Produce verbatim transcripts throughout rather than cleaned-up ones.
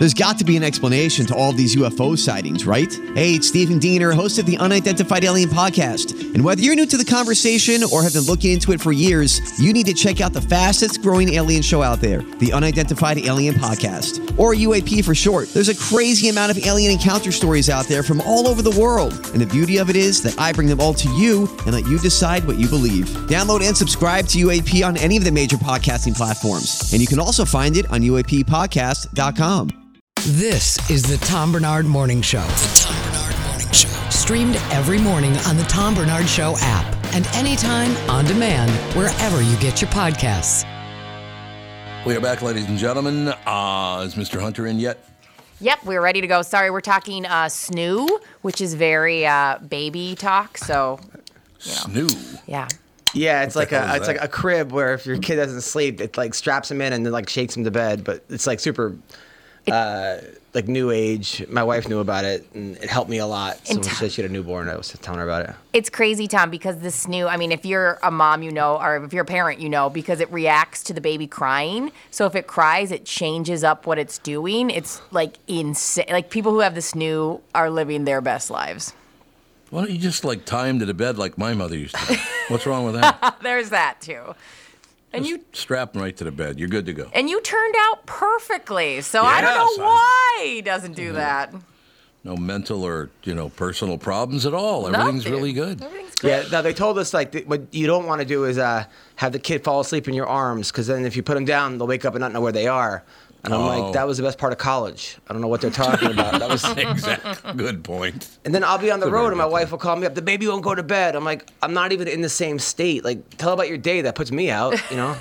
There's got to be an explanation to all of these U F O sightings, right? Hey, it's Stephen Diener, host of the Unidentified Alien Podcast. And whether you're new to the conversation or have been looking into it for years, you need to check out the fastest growing alien show out there, the Unidentified Alien Podcast, or U A P for short. There's a crazy amount of alien encounter stories out there from all over the world. And the beauty of it is that I bring them all to you and let you decide what you believe. Download and subscribe to U A P on any of the major podcasting platforms. And you can also find it on U A P podcast dot com. This is the Tom Bernard Morning Show. The Tom Bernard Morning Show. Streamed every morning on the Tom Bernard Show app and anytime on demand wherever you get your podcasts. We are back, ladies and gentlemen. Uh, is Mister Hunter in yet? Yep, we're ready to go. Sorry, we're talking uh, S N U, which is very uh, baby talk. So, you know. S N U? Yeah. Yeah, it's What like the hell a is it's that? like a crib where if your kid doesn't sleep, it like straps him in and then like shakes him to bed. But it's like super, uh, like new age. My wife knew about it and it helped me a lot. So when she said she had a newborn, I was telling her about it. It's crazy, Tom, because the S N U, I mean, if you're a mom, you know, or if you're a parent, you know, because it reacts to the baby crying. So if it cries, it changes up what it's doing. It's like insane. Like people who have the S N U are living their best lives. Why don't you just like tie him to the bed like my mother used to do? What's wrong with that? There's that too. And Just you strap him right to the bed. You're good to go. and you turned out perfectly. So I don't Yes, know I- why he doesn't do that. No mental or, you know, personal problems at all. Everything's Nothing. really good. Everything's great. Yeah, no, they told us like th- what you don't want to do is uh, have the kid fall asleep in your arms because then if you put them down, they'll wake up and not know where they are. And I'm Oh. like, that was the best part of college. I don't know what they're talking about. That was. Exactly. Good point. And then I'll be on the That's a road very and my good wife will call me up. The baby won't go to bed. I'm like, I'm not even in the same state. Like, tell about your day. That puts me out, you know?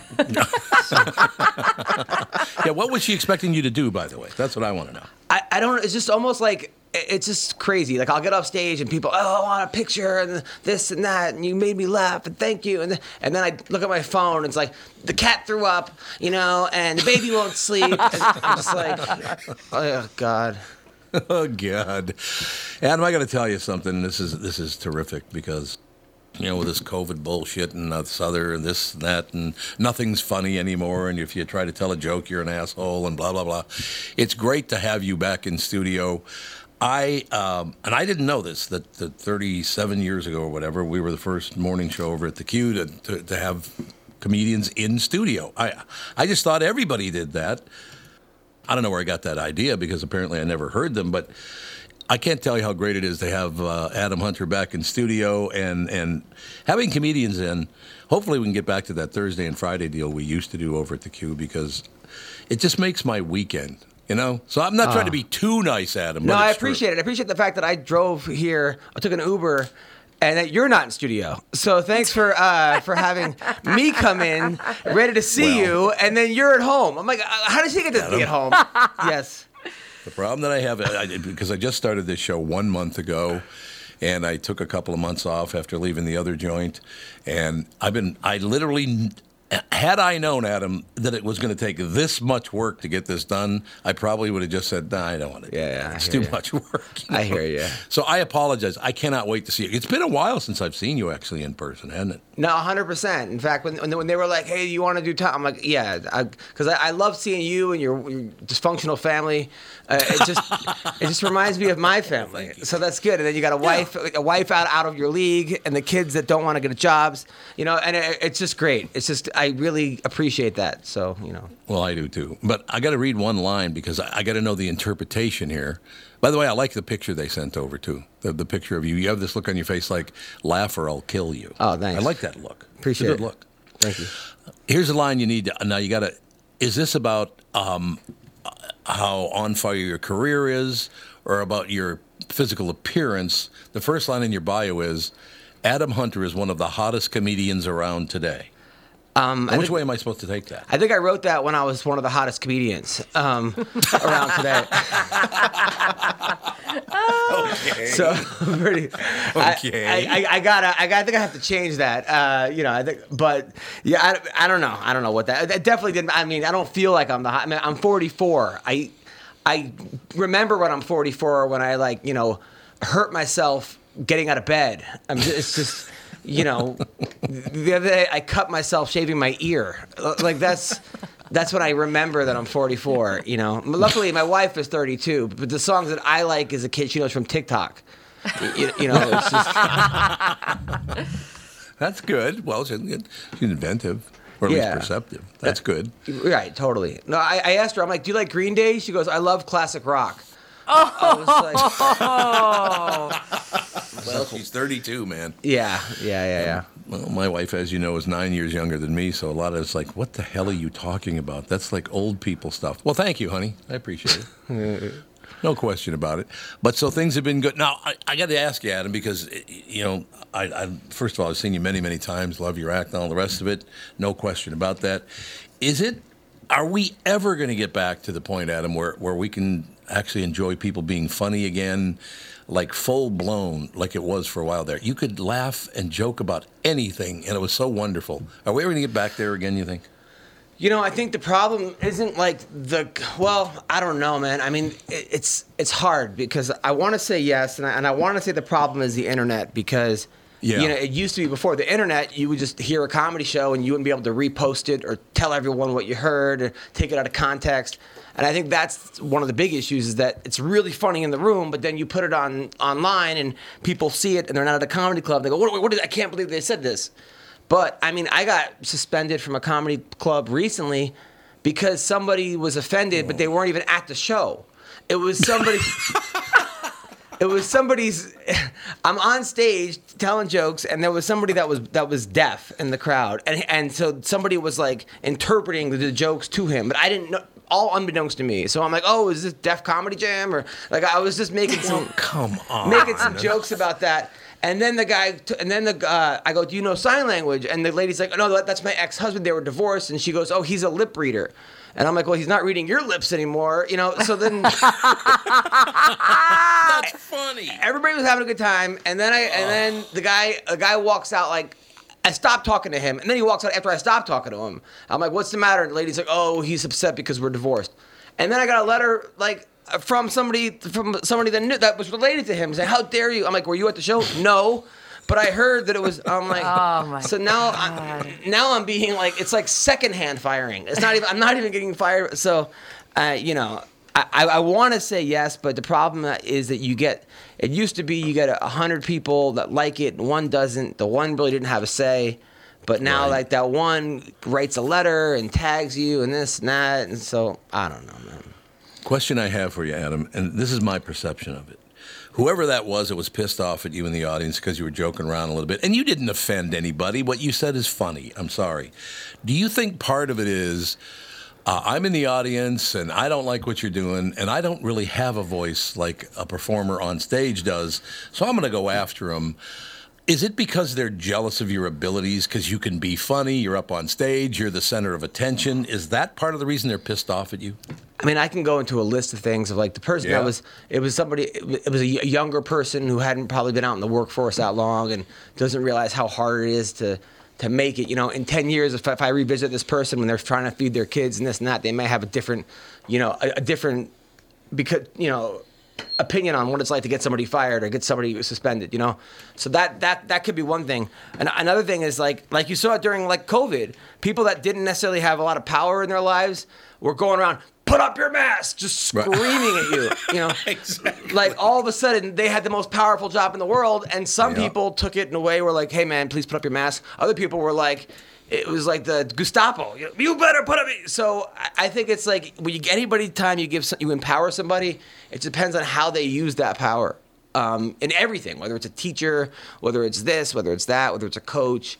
Yeah, what was she expecting you to do, by the way? That's what I want to know. I, I don't, it's just almost like, it's just crazy. Like, I'll get off stage and people, oh, I want a picture and this and that. And you made me laugh and thank you. And then, and then I look at my phone and it's like, the cat threw up, you know, and the baby won't sleep. And I'm just like, oh, God. Oh, God. Adam, I got to tell you something. This is this is terrific because, you know, with this COVID bullshit and this other and this and that and nothing's funny anymore. And if you try to tell a joke, you're an asshole and blah, blah, blah. It's great to have you back in studio. I, um, and I didn't know this, that, that thirty-seven years ago or whatever, we were the first morning show over at the Q to, to, to have comedians in studio. I, I just thought everybody did that. I don't know where I got that idea because apparently I never heard them, but I can't tell you how great it is to have uh, Adam Hunter back in studio and, and having comedians in. Hopefully we can get back to that Thursday and Friday deal we used to do over at the Q because it just makes my weekend, you know? So I'm not trying to be too nice, Adam. No, but I it's true. appreciate it. I appreciate the fact that I drove here, I took an Uber, and that you're not in studio. So thanks for uh, for having me come in, ready to see Well. you, and then you're at home. I'm like, uh, how does he get to be at home? Yes. The problem that I have, I, I- because I just started this show one month ago, and I took a couple of months off after leaving the other joint, and I've been, I literally, had I known, Adam, that it was going to take this much work to get this done, I probably would have just said, nah, I don't want to do Yeah, it. yeah, I It's hear too you. much work. you I know? hear you. So I apologize. I cannot wait to see you. It's been a while since I've seen you actually in person, hasn't it? No, one hundred percent. In fact, when when they were like, hey, you want to do time? I'm like, yeah, because I, I, I love seeing you and your, your dysfunctional family. Uh, it just it just reminds me of my family. So that's good. And then you got a wife, a wife out, out of your league, and the kids that don't want to get jobs, you know, and it, it's just great. It's just, I really appreciate that. So, you know. Well, I do too. But I got to read one line because I, I got to know the interpretation here. By the way, I like the picture they sent over too. The, the picture of you. You have this look on your face like, laugh or I'll kill you. Oh, thanks. I like that look. Appreciate it's a good it. look. Thank you. Here's a line you need to, now you got to, is this about um, how on fire your career is or about your physical appearance? The first line in your bio is, Adam Hunter is one of the hottest comedians around today. Um, Now, I which think- way am I supposed to take that? I think I wrote that when I was one of the hottest comedians um, around today. Okay. So pretty. Okay. I, I, I gotta. I, gotta, I think I have to change that. Uh, you know. I think. But yeah. I, I don't know. I don't know what that. I definitely didn't. I mean, I don't feel like I'm the. hot- I mean, I'm forty-four. I. I remember when I'm forty-four when I like you know hurt myself getting out of bed. I'm just, it's just. You know, the other day I cut myself shaving my ear. Like that's, That's when I remember that I'm forty-four. You know, luckily my wife is thirty-two, but the songs that I like as a kid, she knows from TikTok. You, you know, it's just. That's good. Well, she's she's inventive, or at Yeah. least perceptive. That's good. Right, totally. No, I, I asked her. I'm like, "Do you like Green Day?" She goes, "I love classic rock." Oh. I was like, Well, she's thirty-two, man. yeah, yeah, yeah, yeah. Well, my wife, as you know, is nine years younger than me, so a lot of it's like, what the hell are you talking about? That's like old people stuff. Well, thank you, honey. I appreciate it. No question about it. But so things have been good. Now, I, I got to ask you, Adam, because, you know, I, I first of all, I've seen you many, many times, love your act and all the rest of it. No question about that. Is it, are we ever going to get back to the point, Adam, where, where we can actually enjoy people being funny again, like full-blown, like it was for a while there? You could laugh and joke about anything, and it was so wonderful. Are we ever going to get back there again, you think? You know, I think the problem isn't like the, well, I don't know, man. I mean, it, it's it's hard because I want to say yes, and I, and I want to say the problem is the internet because, Yeah. you know, it used to be before the internet, you would just hear a comedy show and you wouldn't be able to repost it or tell everyone what you heard or take it out of context. And I think that's one of the big issues is that it's really funny in the room, but then you put it on online and people see it and they're not at a comedy club. They go, what, what did, I can't believe they said this. But, I mean, I got suspended from a comedy club recently because somebody was offended, but they weren't even at the show. It was somebody... It was somebody's... I'm on stage telling jokes, and there was somebody that was that was deaf in the crowd. And and so somebody was, like, interpreting the jokes to him. But I didn't know... All unbeknownst to me. So I'm like, oh, is this Def Comedy Jam? Or, like, I was just making some... Come on. Making some jokes about that. And then the guy, t- and then the, uh, I go, do you know sign language? And the lady's like, oh, no, that, that's my ex-husband. They were divorced. And she goes, oh, he's a lip reader. And I'm like, well, he's not reading your lips anymore. You know, so then. That's funny. Everybody was having a good time. And then I, and then the guy, the guy walks out like, I stopped talking to him. And then he walks out after I stopped talking to him. I'm like, what's the matter? And the lady's like, oh, he's upset because we're divorced. And then I got a letter, like, from somebody from somebody that knew that was related to him saying, how dare you? I'm like, were you at the show? No, but I heard that it was. I'm like, Oh, my so now I, now I'm being like, it's like secondhand firing. It's not even. I'm not even getting fired. So, uh, you know, I I, I want to say yes, but the problem is that you get. It used to be you get a hundred people that like it, and one doesn't. The one really didn't have a say. But now, Right. like, that one writes a letter and tags you and this and that. And so, I don't know, man. Question I have for you, Adam, and this is my perception of it. Whoever that was that was pissed off at you in the audience because you were joking around a little bit, and you didn't offend anybody. What you said is funny. I'm sorry. Do you think part of it is uh, I'm in the audience and I don't like what you're doing, and I don't really have a voice like a performer on stage does, so I'm going to go after them? Is it because they're jealous of your abilities because you can be funny, you're up on stage, you're the center of attention? Is that part of the reason they're pissed off at you? I mean, I can go into a list of things of like the person Yeah. that was, it was somebody, it was a y- younger person who hadn't probably been out in the workforce that long and doesn't realize how hard it is to, to make it. You know, in ten years, if, if I revisit this person when they're trying to feed their kids and this and that, they may have a different, you know, a, a different, because, you know, opinion on what it's like to get somebody fired or get somebody suspended, you know? So that that that could be one thing. And another thing is like like you saw it during like COVID, people that didn't necessarily have a lot of power in their lives were going around, put up your mask, just screaming at you, you know? Exactly. Like all of a sudden they had the most powerful job in the world, and some Yeah. people took it in a way where like, hey man, please put up your mask. Other people were like, it was like the Gestapo. You, you better put up. So I- I think it's like when you anybody time you give some, you empower somebody, it depends on how they use that power um, in everything. Whether it's a teacher, whether it's this, whether it's that, whether it's a coach.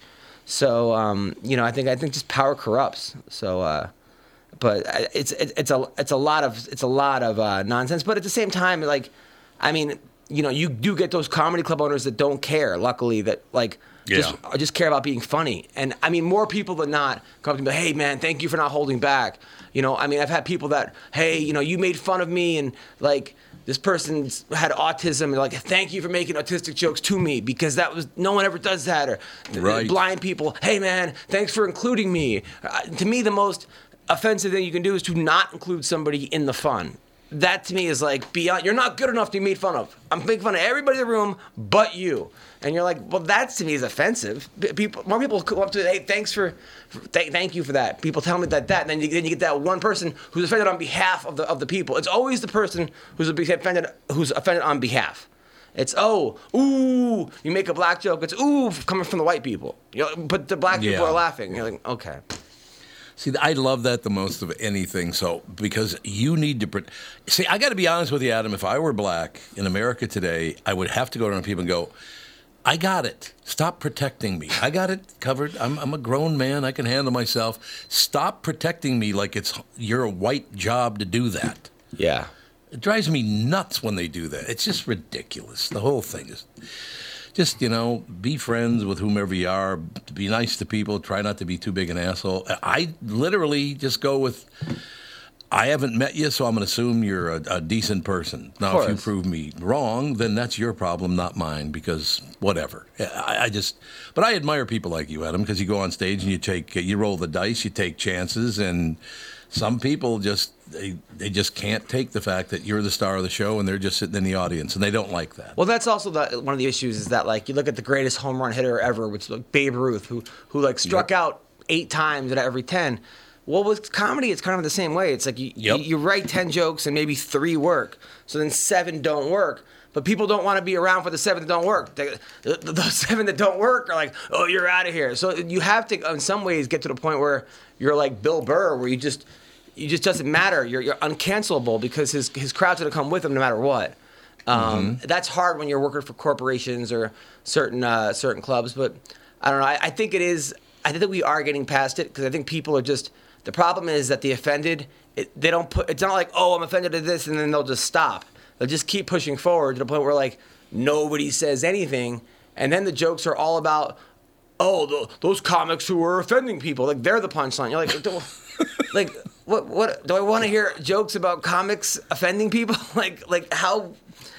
So um, you know, I think I think just power corrupts. So, uh, but I- it's it, it's a it's a lot of it's a lot of uh, nonsense. But at the same time, like, I mean, you know, you do get those comedy club owners that don't care. Luckily, that like. Just, Yeah. I just care about being funny. And I mean, more people than not come to me, hey man, thank you for not holding back. You know, I mean, I've had people that, hey, you know, you made fun of me and like this person's had autism and like, thank you for making autistic jokes to me because that was, no one ever does that. Or Right. blind people, hey man, thanks for including me. Uh, to me, the most offensive thing you can do is to not include somebody in the fun. that to me is like beyond. You're not good enough to be made fun of. I'm making fun of everybody in the room but you. And you're like, well, that to me is offensive. People, more people come up to, hey, thanks for, th- thank you for that. People tell me that that, and then you, then you get that one person who's offended on behalf of the of the people. It's always the person who's offended who's offended on behalf. It's oh, ooh, you make a black joke. It's ooh, coming from the white people. You know, but the black people Yeah. are laughing. You're like, okay. See, I love that the most of anything. So, because you need to... Pre- See, I got to be honest with you, Adam. If I were black in America today, I would have to go to people and go, I got it. Stop protecting me. I got it covered. I'm, I'm a grown man. I can handle myself. Stop protecting me like it's your white job to do that. Yeah. It drives me nuts when they do that. It's just ridiculous. The whole thing is... Just, you know, be friends with whomever you are. Be nice to people. Try not to be too big an asshole. I literally just go with, I haven't met you, so I'm going to assume you're a, a decent person. Now, if you prove me wrong, then that's your problem, not mine, because whatever. I, I just, but I admire people like you, Adam, because you go on stage and you take, you roll the dice, you take chances, and some people just, they, they just can't take the fact that you're the star of the show and they're just sitting in the audience, and they don't like that. Well, that's also the, one of the issues is that, like, you look at the greatest home run hitter ever, which is like Babe Ruth, who, who like, struck Yep. out eight times out of every ten. Well, with comedy, it's kind of the same way. It's like you, Yep. you, you write ten jokes and maybe three work, so then seven don't work. But people don't want to be around for the seven that don't work. The, the, the seven that don't work are like, oh, you're out of here. So you have to, in some ways, get to the point where you're like Bill Burr, where you just... It just doesn't matter. You're you're uncancelable because his his crowd's gonna come with him no matter what. Um, mm-hmm. That's hard when you're working for corporations or certain uh, certain clubs. But I don't know. I, I think it is. I think that we are getting past it because I think people are just. The problem is that the offended, it, they don't put. It's not like, oh, I'm offended at this, and then they'll just stop. They'll just keep pushing forward to the point where like nobody says anything, and then the jokes are all about, oh, the, those comics who are offending people. Like they're the punchline. You're like. Like, what? What do I want to hear jokes about comics offending people? like, like how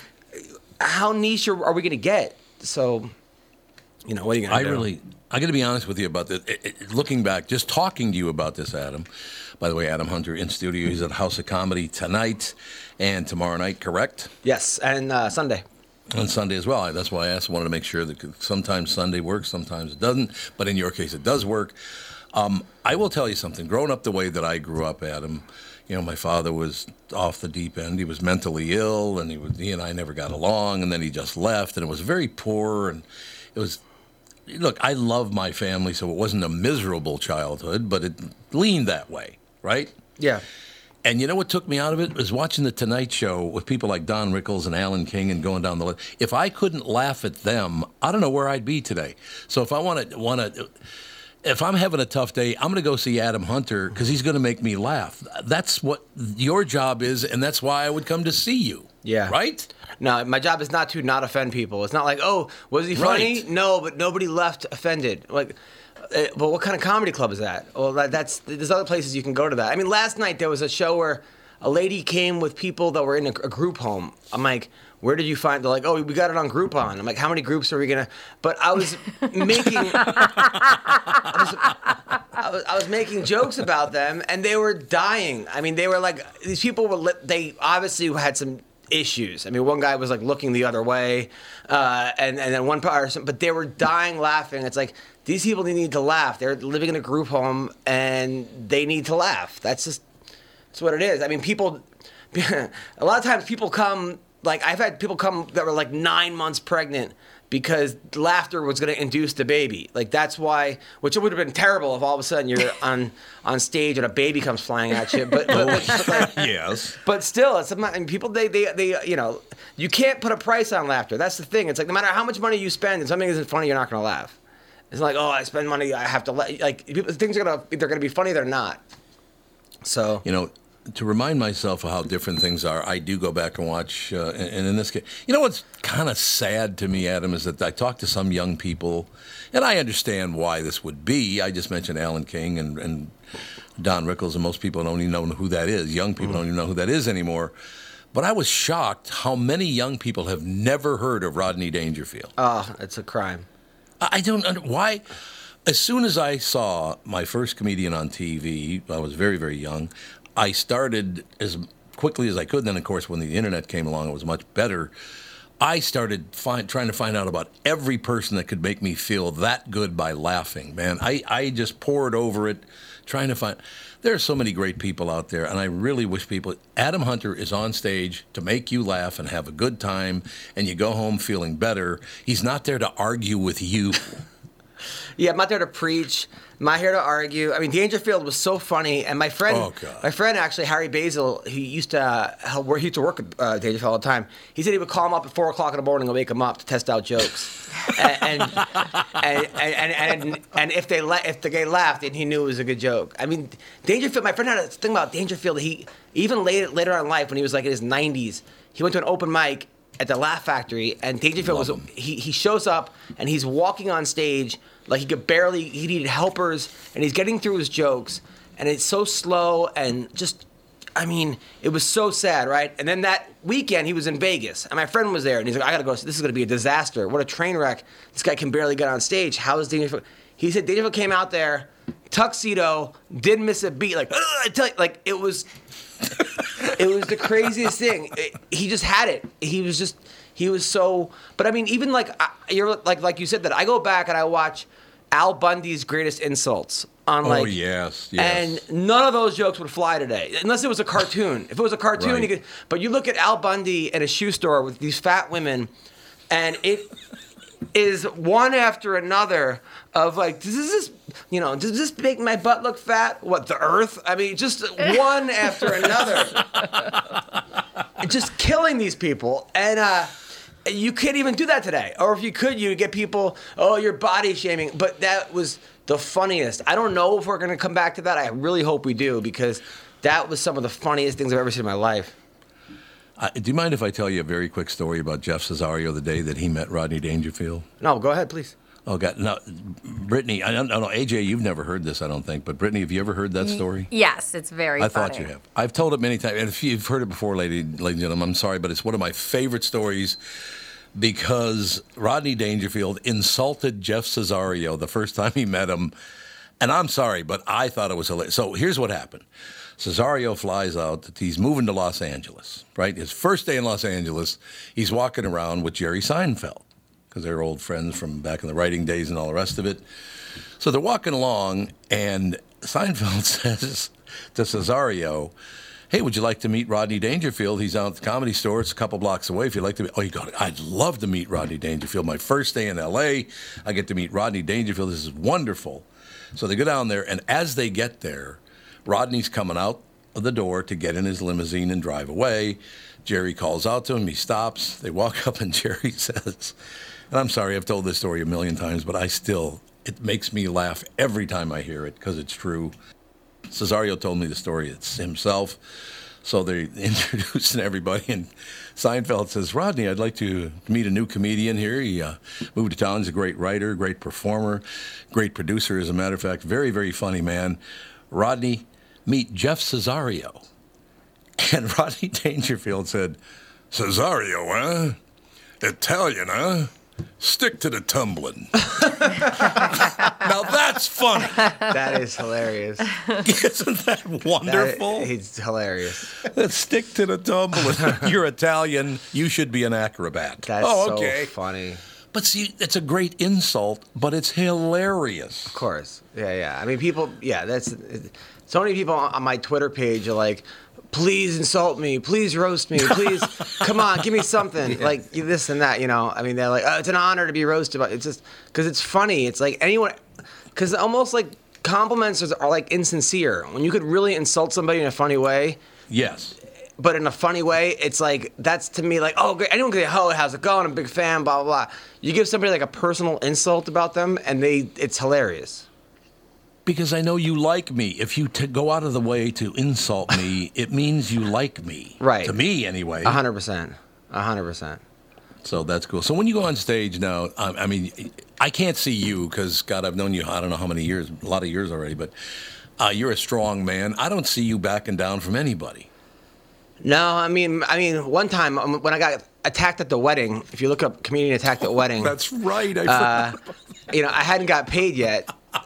how niche are, are we going to get? So, you know, what are you going to do? I really, I got to be honest with you about this. It, it, looking back, just talking to you about this, Adam. By the way, Adam Hunter in studio. He's at House of Comedy tonight and tomorrow night. Correct? Yes, and uh, Sunday. On Sunday as well. That's why I asked. Wanted to make sure that sometimes Sunday works, sometimes it doesn't. But in your case, it does work. Um, I will tell you something. Growing up the way that I grew up, Adam, you know, my father was off the deep end. He was mentally ill, and he was, he and I never got along, and then he just left, and it was very poor, and it was, look, I love my family, so it wasn't a miserable childhood, but it leaned that way, right? Yeah. And you know what took me out of it? Was watching The Tonight Show with people like Don Rickles and Alan King and going down the list. If I couldn't laugh at them, I don't know where I'd be today. So if I want to, want to, if I'm having a tough day, I'm going to go see Adam Hunter because he's going to make me laugh. That's what your job is, and that's why I would come to see you. Yeah. Right? No, my job is not to not offend people. It's not like, oh, was he funny? Right. No, but nobody left offended. Like, uh, but what kind of comedy club is that? Well, that, that's there's other places you can go to that. I mean, last night there was a show where a lady came with people that were in a, a group home. I'm like, where did you find? They're like, oh, we got it on Groupon. I'm like, how many groups are we gonna? But I was making, I, was, I, was, I was making jokes about them, and they were dying. I mean, they were like, these people were. Li- they obviously had some issues. I mean, one guy was like looking the other way, uh, and and then one person, but they were dying laughing. It's like these people need to laugh. They're living in a group home, and they need to laugh. That's just that's what it is. I mean, people. A lot of times, people come. Like, I've had people come that were like nine months pregnant because laughter was going to induce the baby. Like, that's why, which would have been terrible if all of a sudden you're on, on stage and a baby comes flying at you. But, but, but, like, Yes. but still, it's, I mean, people, they, they, they, you know, you can't put a price on laughter. That's the thing. It's like, no matter how much money you spend and something isn't funny, you're not going to laugh. It's like, oh, I spend money, I have to, let, like, people, things are going to, they're going to be funny, they're not. So. You know, to remind myself of how different things are, I do go back and watch, uh, and, and in this case, you know what's kind of sad to me, Adam, is that I talk to some young people, and I understand why this would be. I just mentioned Alan King and, and Don Rickles, and most people don't even know who that is. Young people mm-hmm. don't even know who that is anymore. But I was shocked how many young people have never heard of Rodney Dangerfield. Oh, it's a crime. I don't under why. As soon as I saw my first comedian on T V, I was very, very young. I started as quickly as I could. Then, of course, when the internet came along, it was much better. I started find, trying to find out about every person that could make me feel that good by laughing, man. I, I just poured over it, trying to find... There are so many great people out there, and I really wish people... Adam Hunter is on stage to make you laugh and have a good time, and you go home feeling better. He's not there to argue with you. Yeah, I'm not there to preach. I'm not here to argue. I mean, Dangerfield was so funny, and my friend, Oh, God. my friend actually, Harry Basil, he used to uh, help, where he used to work at uh, Dangerfield all the time. He said he would call him up at four o'clock in the morning and wake him up to test out jokes, and, and, and, and and and if they la- if the guy laughed, then he knew it was a good joke. I mean, Dangerfield. My friend had a thing about Dangerfield. He even later later on in life, when he was like in his nineties, he went to an open mic at the Laugh Factory, and Dangerfield Love was him. he he shows up and he's walking on stage like he could barely, he needed helpers, and he's getting through his jokes, and it's so slow and just, I mean, it was so sad, right? And then that weekend he was in Vegas, and my friend was there, and he's like, I gotta go, this is gonna be a disaster. What a train wreck. This guy can barely get on stage. How is Dangerfield? He said Dangerfield came out there, tuxedo, didn't miss a beat, like, "Ugh," I tell you, like, it was, it was the craziest thing. It- he just had it. He was just, he was so, but I mean, even like, I- you're like, like you said that, I go back and I watch Al Bundy's Greatest Insults on like, oh, yes, yes. and none of those jokes would fly today, unless it was a cartoon. If it was a cartoon, Right. you could, but you look at Al Bundy in a shoe store with these fat women, and it is one after another of like, does this, you know, does this make my butt look fat? What, the earth? I mean, just one after another. Just killing these people. And uh, you can't even do that today. Or if you could, you'd get people, oh, you're body shaming. But that was the funniest. I don't know if we're going to come back to that. I really hope we do, because that was some of the funniest things I've ever seen in my life. Uh, do you mind if I tell you a very quick story about Jeff Cesario the day that he met Rodney Dangerfield? No, go ahead, please. Oh, God. No, Brittany, I don't know. A J, you've never heard this, I don't think. But, Brittany, have you ever heard that story? Yes, it's very I funny. thought you have. I've told it many times. And if you've heard it before, lady, ladies and gentlemen, I'm sorry, but it's one of my favorite stories because Rodney Dangerfield insulted Jeff Cesario the first time he met him. And I'm sorry, but I thought it was hilarious. So here's what happened. Cesario flies out. He's moving to Los Angeles, right? His first day in Los Angeles, he's walking around with Jerry Seinfeld because they're old friends from back in the writing days and all the rest of it. So they're walking along, and Seinfeld says to Cesario, hey, would you like to meet Rodney Dangerfield? He's out at the Comedy Store. It's a couple blocks away. If you'd like to meet, oh, you got it. I'd love to meet Rodney Dangerfield. My first day in L A, I get to meet Rodney Dangerfield. This is wonderful. So they go down there, and as they get there, Rodney's coming out of the door to get in his limousine and drive away. Jerry calls out to him. He stops. They walk up, and Jerry says, and I'm sorry, I've told this story a million times, but I still, it makes me laugh every time I hear it because it's true. Cesario told me the story. It's himself. So they're introducing everybody, and Seinfeld says, Rodney, I'd like to meet a new comedian here. He uh, moved to town. He's a great writer, great performer, great producer, as a matter of fact. Very, very funny man. Rodney, meet Jeff Cesario. And Rodney Dangerfield said, Cesario, huh? Italian, huh? Stick to the tumbling. Now that's funny. That is hilarious. Isn't that wonderful? That, he's hilarious. Stick to the tumbling. You're Italian. You should be an acrobat. That's oh, okay. so funny. But see, it's a great insult, but it's hilarious. Of course. Yeah, yeah. I mean, people, yeah, that's, so many people on my Twitter page are like, please insult me, please roast me, please, come on, give me something, yeah. Like this and that, you know. I mean, they're like, oh, it's an honor to be roasted, but it's just, because it's funny. It's like anyone, because almost like compliments are, are like insincere. When you could really insult somebody in a funny way. Yes. But in a funny way, it's like, that's to me like, oh, great. Anyone can say, oh, how's it going? I'm a big fan, blah, blah, blah. You give somebody like a personal insult about them, and they, it's hilarious. Because I know you like me. If you t- go out of the way to insult me, it means you like me. Right. To me, anyway. A hundred percent. A hundred percent. So that's cool. So when you go on stage now, um, I mean, I can't see you because, God, I've known you, I don't know how many years, a lot of years already, but uh, you're a strong man. I don't see you backing down from anybody. No, I mean, I mean, one time um, when I got attacked at the wedding, if you look up comedian attacked at wedding. That's right. I uh, you know, I hadn't got paid yet.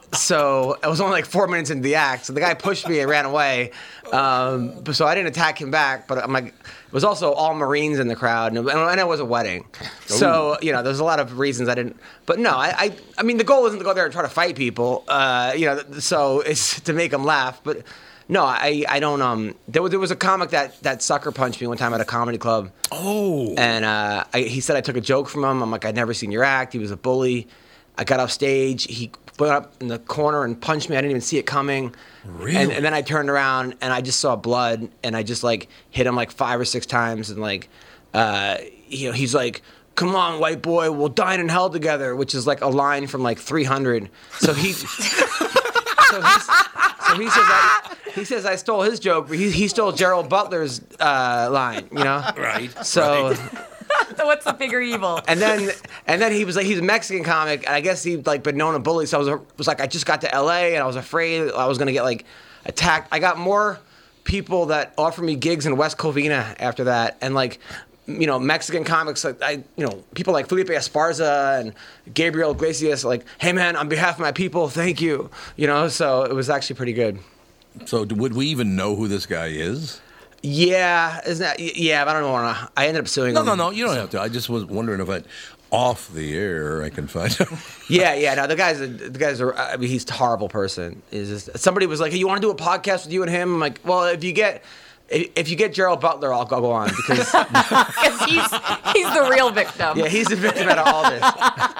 so I was only like four minutes into the act. So the guy pushed me and ran away. Um, so I didn't attack him back. But I'm like, it was also all Marines in the crowd, and, and it was a wedding. So you know, there's a lot of reasons I didn't. But no, I, I, I mean, the goal isn't to go there and try to fight people. Uh, you know, so it's to make them laugh. But no, I, I don't. Um, there was there was a comic that that sucker punched me one time at a comedy club. Oh. And uh, I, he said I took a joke from him. I'm like, I'd never seen your act. He was a bully. I got off stage. He went up in the corner and punched me. I didn't even see it coming. Really? And, and then I turned around and I just saw blood. And I just like hit him like five or six times. And like, uh, you know, he's like, "Come on, white boy, we'll dine in hell together," which is like a line from like three hundred. So he, so, he's, so he says I, he says I stole his joke, but he he stole Gerald Butler's uh, line. You know? Right. So. Right. What's the bigger evil? And then, and then he was like, he's a Mexican comic, and I guess he'd like been known to bully. So I was, was like, I just got to L A, and I was afraid I was gonna get like attacked. I got more people that offered me gigs in West Covina after that, and like, you know, Mexican comics, like I, you know, people like Felipe Esparza and Gabriel Iglesias, like, "Hey man, on behalf of my people, thank you." You know, so it was actually pretty good. So would we even know who this guy is? Yeah, isn't that? Yeah, but I don't want to. I ended up suing No, him. no, no. You don't have to. I just was wondering if I, off the air, I can find out. Yeah, yeah. No, the guy's a, the guy's a, I mean, he's a horrible person. Is just somebody was like, "Hey, you want to do a podcast with you and him?" I'm like, "Well, if you get, if, if you get Gerald Butler, I'll, I'll go on because Because he's he's the real victim. yeah, he's the victim out of all this."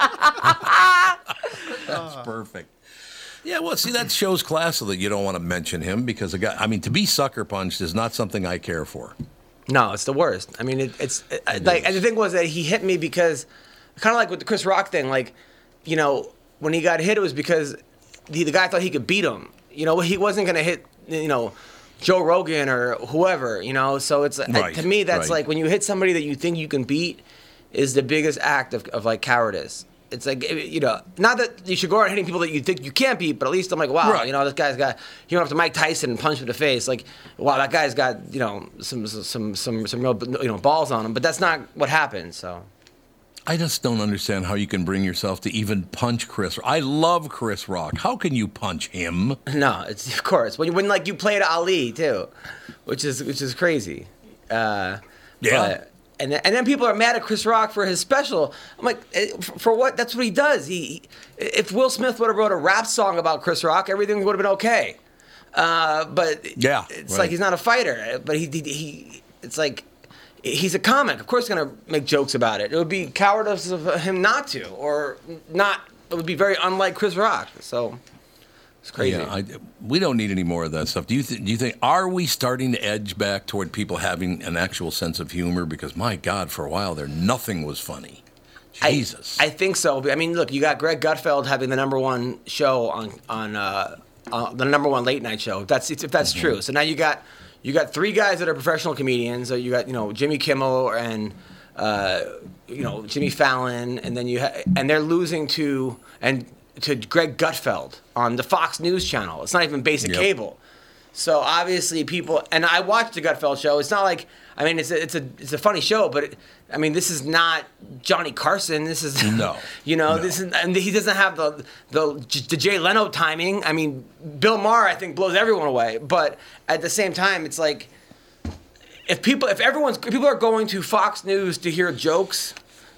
That's perfect. Yeah, well, see, that shows class that you don't want to mention him because a guy. I mean, to be sucker punched is not something I care for. No, it's the worst. I mean, it, it's it, It like, is. and the thing was that he hit me because, kind of like with the Chris Rock thing, like, you know, when he got hit, it was because the, the guy thought he could beat him. You know, he wasn't gonna hit, you know, Joe Rogan or whoever. You know, so it's Right, to me that's right. like when you hit somebody that you think you can beat, is the biggest act of, of like cowardice. It's like, you know, not that you should go around hitting people that you think you can't beat, but at least I'm like, wow, Right. you know, this guy's got, he went up to Mike Tyson and punched him in the face. Like, wow, that guy's got, you know, some some some some real, you know, balls on him. But that's not what happened, so. I just don't understand how you can bring yourself to even punch Chris. I love Chris Rock. How can you punch him? No, it's, of course. When, when like, you played Ali, too, which is which is crazy. Uh, Yeah. but- And then, and then people are mad at Chris Rock for his special. I'm like, eh, for, for what? That's what he does. He, he if Will Smith would have wrote a rap song about Chris Rock, everything would have been okay. Uh, but Yeah, it's right. like he's not a fighter. But he, he, he it's like he's a comic. Of course, he's gonna make jokes about it. It would be cowardice of him not to, or not. It would be very unlike Chris Rock. So it's crazy. Yeah, I, we don't need any more of that stuff. Do you th- do you think are we starting to edge back toward people having an actual sense of humor? Because my God, for a while there, nothing was funny. Jesus. I, I think so. I mean, look, you got Greg Gutfeld having the number one show on on uh, uh, the number one late night show. If that's if that's Mm-hmm. true. So now you got you got three guys that are professional comedians. So you got you know Jimmy Kimmel and uh, you know Jimmy Fallon, and then you ha- and they're losing to and to Greg Gutfeld on the Fox News channel. It's not even basic Yep. cable. So obviously people, and I watched the Gutfeld show. It's not like, I mean, it's a, it's a, it's a funny show, but it, I mean, this is not Johnny Carson. This is, No. you know, No. this is, and he doesn't have the, the the Jay Leno timing. I mean, Bill Maher, I think, blows everyone away. But at the same time, it's like, if people, if everyone's, if people are going to Fox News to hear jokes,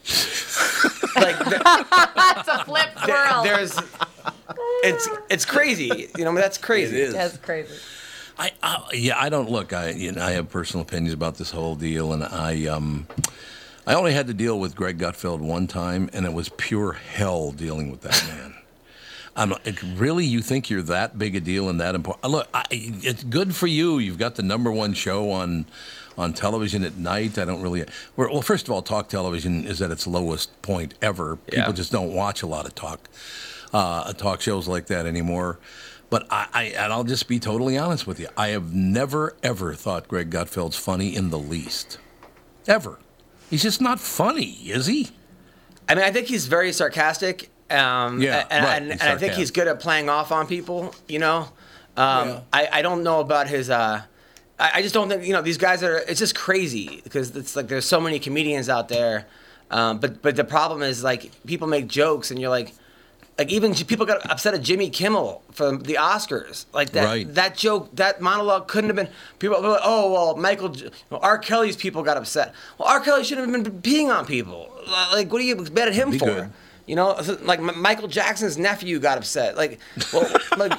like, th- That's a flip there- world. there's, it's it's crazy. You know, that's crazy. It is. That's crazy. I, I yeah, I don't look. I you know, I have personal opinions about this whole deal, and I um, I only had to deal with Greg Gutfeld one time, and it was pure hell dealing with that man. I'm it, really, you think you're that big a deal and that important? Look, I, it's good for you. You've got the number one show on on television at night. I don't really. Well, first of all, talk television is at its lowest point ever. People Yeah. just don't watch a lot of talk uh, talk shows like that anymore. But I, I, and I'll just be totally honest with you. I have never, ever thought Greg Gutfeld's funny in the least. Ever. He's just not funny, is he? I mean, I think he's very sarcastic. Um, Yeah, and, right, and, he's and I think he's sarcastic. good at playing off on people, you know? Um, Yeah. I, I don't know about his, uh, I, I just don't think, you know, these guys are, it's just crazy because it's like there's so many comedians out there. Um, but, but the problem is like people make jokes and you're like, Like even J- people got upset at Jimmy Kimmel for the Oscars. Like that Right. that joke, that monologue couldn't have been. People were like, oh well, Michael, J- well, R. Kelly's people got upset. Well, R. Kelly shouldn't have been peeing on people. Like what are you mad at him Be for? good. You know, like M- Michael Jackson's nephew got upset. Like, well, like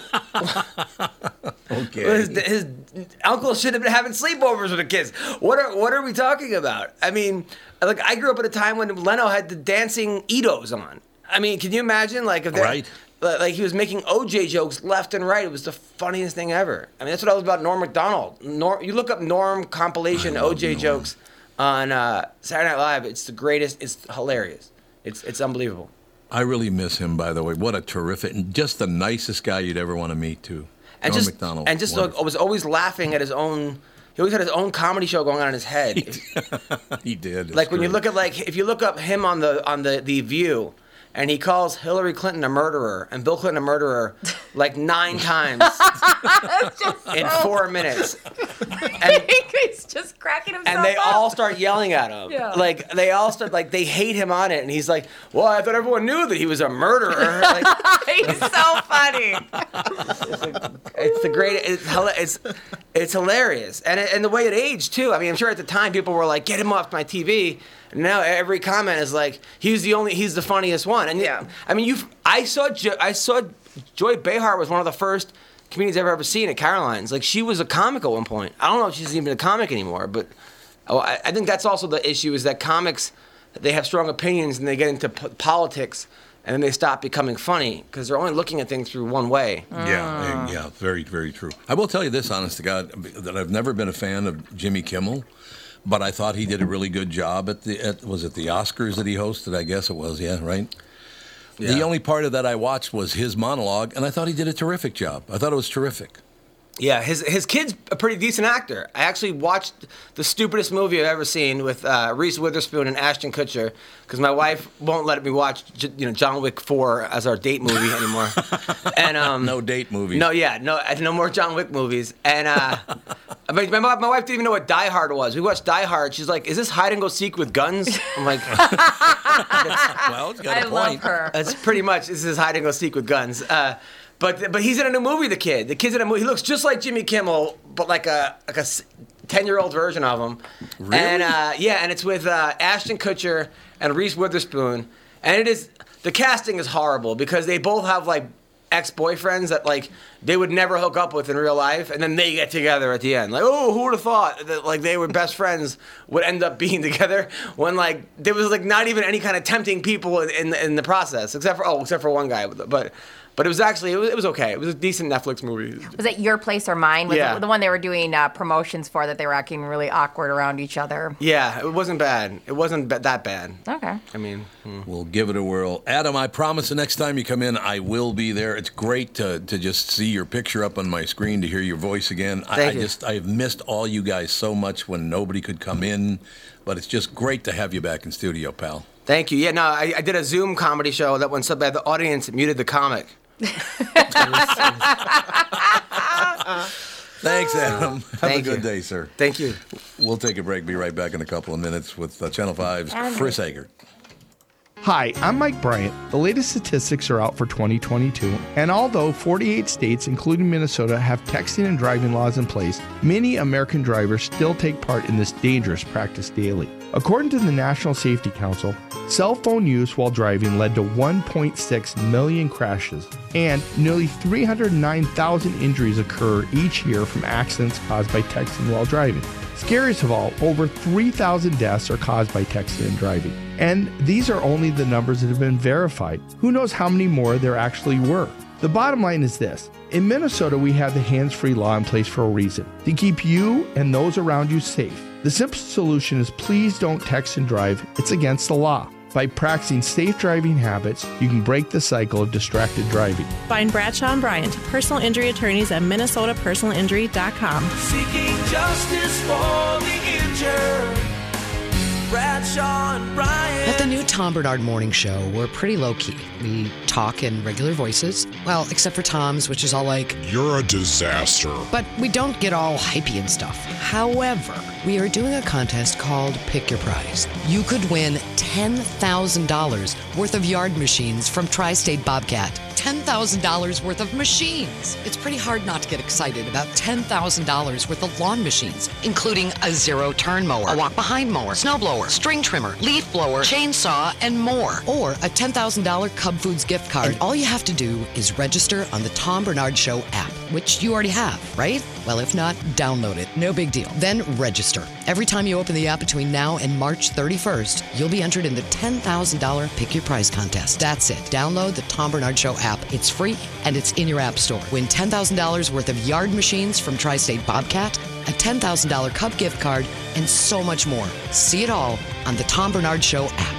Okay. his, his uncle should have been having sleepovers with the kids. What are what are we talking about? I mean, like I grew up at a time when Leno had the dancing Edos on. I mean, can you imagine? Like, if they, Right. like he was making O J jokes left and right. It was the funniest thing ever. I mean, that's what I was about Norm Macdonald. Norm, you look up Norm compilation I love O J Norm. jokes on uh, Saturday Night Live. It's the greatest. It's hilarious. It's it's unbelievable. I really miss him, by the way. What a terrific, and just the nicest guy you'd ever want to meet, too. And Norm just Macdonald. and just like, Wonderful. was always laughing at his own. He always had his own comedy show going on in his head. He did. It's Like when you great. look at like if you look up him on the on the the View, and he calls Hillary Clinton a murderer and Bill Clinton a murderer like nine times in four minutes, and He's just cracking himself and they up. all start yelling at him. Yeah. Like they all start like they hate him on it, and he's like, "Well, I thought everyone knew that he was a murderer." Like, He's so funny. it's the great. It's hila- it's it's hilarious, and it, and the way it aged too. I mean, I'm sure at the time people were like, "Get him off my T V." And now every comment is like, "He's the only. He's the funniest one." And Yeah. I mean, you. I saw. Jo- I saw. Joy Behar was one of the first comedians I've ever seen at Caroline's. Like she was a comic at one point. I don't know if she's even a comic anymore, but oh, I, I think that's also the issue is that comics they have strong opinions and they get into p- politics. And then they stop becoming funny because they're only looking at things through one way. Yeah, eh, yeah, very, very true. I will tell you this, honest to God, that I've never been a fan of Jimmy Kimmel, but I thought he did a really good job at the, at, was it the Oscars that he hosted? I guess it was, yeah, right? The Yeah. only part of that I watched was his monologue, and I thought he did a terrific job. I thought it was terrific. Yeah, his his kid's a pretty decent actor. I actually watched the stupidest movie I've ever seen with uh, Reese Witherspoon and Ashton Kutcher because my wife won't let me watch J- you know John Wick four as our date movie anymore. and um, No date movies. No, yeah, no, no more John Wick movies. And uh, I mean, my, my wife didn't even know what Die Hard was. We watched Die Hard. She's like, "Is this hide and go seek with guns?" I'm like, Well, it's got I a point. love her. That's pretty much this is hide and go seek with guns. Uh, but but he's in a new movie. The kid, the kid's in a movie. He looks just like Jimmy Kimmel, but like a like a ten year old version of him. Really? And uh, yeah, and it's with uh, Ashton Kutcher and Reese Witherspoon. And it is the casting is horrible because they both have like ex boyfriends that like they would never hook up with in real life, and then they get together at the end. Like, oh, who would have thought that like they were best friends would end up being together when like there was like not even any kind of tempting people in in, in the process, except for oh, except for one guy, but. But it was actually, it was, it was okay. It was a decent Netflix movie. Was it Your Place or Mine? Was Yeah. it the one they were doing uh, promotions for that they were acting really awkward around each other? Yeah, it wasn't bad. It wasn't ba- that bad. Okay. I mean, hmm. We'll give it a whirl. Adam, I promise the next time you come in, I will be there. It's great to, to just see your picture up on my screen, to hear your voice again. I, I Thank you. just, I've missed all you guys so much when nobody could come in, but it's just great to have you back in studio, pal. Thank you. Yeah, no, I, I did a Zoom comedy show that went so bad the audience muted the comic. Thanks, Adam. Have Thank a good you. day, sir. Thank you. We'll take a break. Be right back in a couple of minutes with uh, Channel five's Chris Agert. Hi, I'm Mike Bryant. The latest statistics are out for twenty twenty-two, and although forty-eight states, including Minnesota, have texting and driving laws in place, many American drivers still take part in this dangerous practice daily. According to the National Safety Council, cell phone use while driving led to one point six million crashes, and nearly three hundred nine thousand injuries occur each year from accidents caused by texting while driving. Scariest of all, over three thousand deaths are caused by texting and driving. And these are only the numbers that have been verified. Who knows how many more there actually were? The bottom line is this. In Minnesota, we have the hands-free law in place for a reason, to keep you and those around you safe. The simple solution is please don't text and drive. It's against the law. By practicing safe driving habits, you can break the cycle of distracted driving. Find Bradshaw and Bryant, personal injury attorneys at minnesota personal injury dot com. Seeking justice for the injured. Bradshaw and Bryant. At the new Tom Bernard Morning Show, we're pretty low-key. We talk in regular voices. Well, except for Tom's, which is all like, You're a disaster. but we don't get all hypey and stuff. However, we are doing a contest called Pick Your Prize. You could win ten thousand dollars worth of yard machines from Tri-State Bobcat. ten thousand dollars worth of machines. It's pretty hard not to get excited about ten thousand dollars worth of lawn machines, including a zero-turn mower, a walk-behind mower, snowblower, string trimmer, leaf blower, chainsaw, and more. Or a ten thousand dollars Cub Foods gift card. And all you have to do is register on the Tom Bernard Show app, which you already have, right? Well, if not, download it. No big deal. Then register. Every time you open the app between now and March thirty-first, you'll be entered in the ten thousand dollars Pick Your Prize contest. That's it. Download the Tom Bernard Show app. It's free and it's in your app store. Win ten thousand dollars worth of yard machines from Tri-State Bobcat, a ten thousand dollars Cub gift card, and so much more. See it all on the Tom Bernard Show app.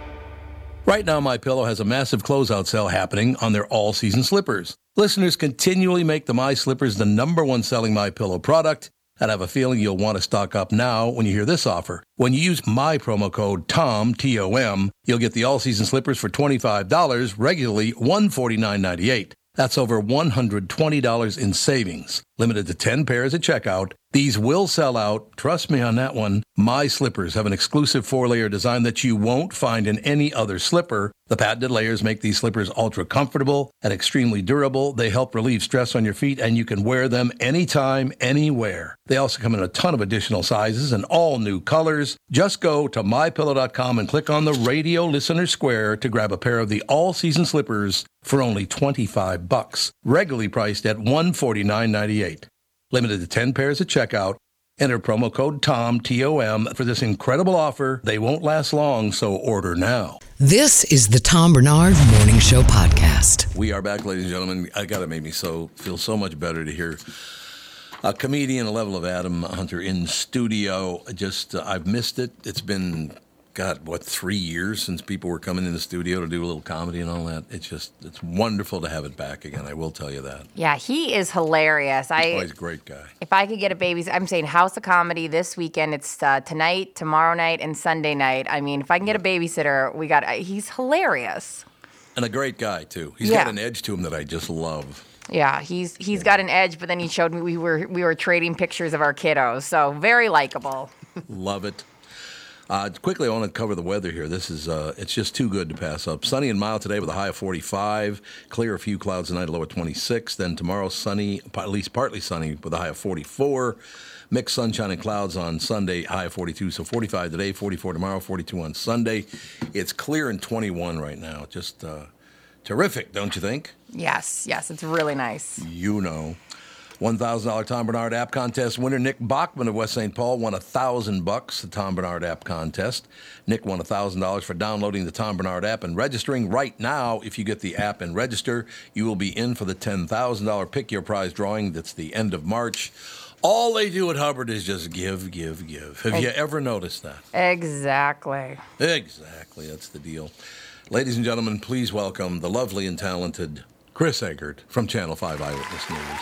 Right now, MyPillow has a massive closeout sale happening on their all-season slippers. Listeners continually make the My Slippers the number one selling MyPillow product, and I have a feeling you'll want to stock up now when you hear this offer. When you use my promo code TOM, T O M, you'll get the all-season slippers for twenty-five dollars, regularly one hundred forty-nine ninety-eight. That's over one hundred twenty dollars in savings. Limited to ten pairs at checkout. These will sell out. Trust me on that one. My Slippers have an exclusive four-layer design that you won't find in any other slipper. The patented layers make these slippers ultra comfortable and extremely durable. They help relieve stress on your feet, and you can wear them anytime, anywhere. They also come in a ton of additional sizes and all new colors. Just go to my pillow dot com and click on the radio listener square to grab a pair of the all-season slippers for only twenty-five bucks, regularly priced at one hundred forty-nine ninety-eight. Limited to ten pairs at checkout. Enter promo code TOM, T O M, for this incredible offer. They won't last long, so order now. This is the Tom Bernard Morning Show podcast. We are back, ladies and gentlemen. I got to make me so feel so much better to hear a comedian, a level of Adam Hunter in studio. Just, uh, I've missed it. It's been, God, what, three years since people were coming in the studio to do a little comedy and all that. It's just, it's wonderful to have it back again. I will tell you that. Yeah, he is hilarious. I, oh, he's a great guy. If I could get a baby, I'm saying House of Comedy this weekend. It's uh, tonight, tomorrow night, and Sunday night. I mean, if I can get a babysitter, we got. Uh, he's hilarious. And a great guy too. He's Yeah. got an edge to him that I just love. Yeah, he's he's got an edge. But then he showed me we were we were trading pictures of our kiddos. So very likable. Love it. Uh, quickly, I want to cover the weather here. This is, uh, it's just too good to pass up. Sunny and mild today with a high of forty-five. Clear, a few clouds tonight, a low of twenty-six. Then tomorrow, sunny, at least partly sunny with a high of forty-four. Mixed sunshine and clouds on Sunday, high of forty-two. So forty-five today, forty-four tomorrow, forty-two on Sunday. It's clear and twenty-one right now. Just uh, terrific, don't you think? Yes, yes, it's really nice. You know. one thousand dollars Tom Bernard app contest winner Nick Bachman of West Saint Paul won one thousand bucks the Tom Bernard app contest. Nick won one thousand dollars for downloading the Tom Bernard app and registering right now. If you get the app and register, you will be in for the ten thousand dollars Pick Your Prize drawing. That's the end of March. All they do at Hubbard is just give, give, give. Have you ever noticed that? Exactly. Exactly. That's the deal. Ladies and gentlemen, please welcome the lovely and talented Chris Eggert from Channel five Eyewitness News.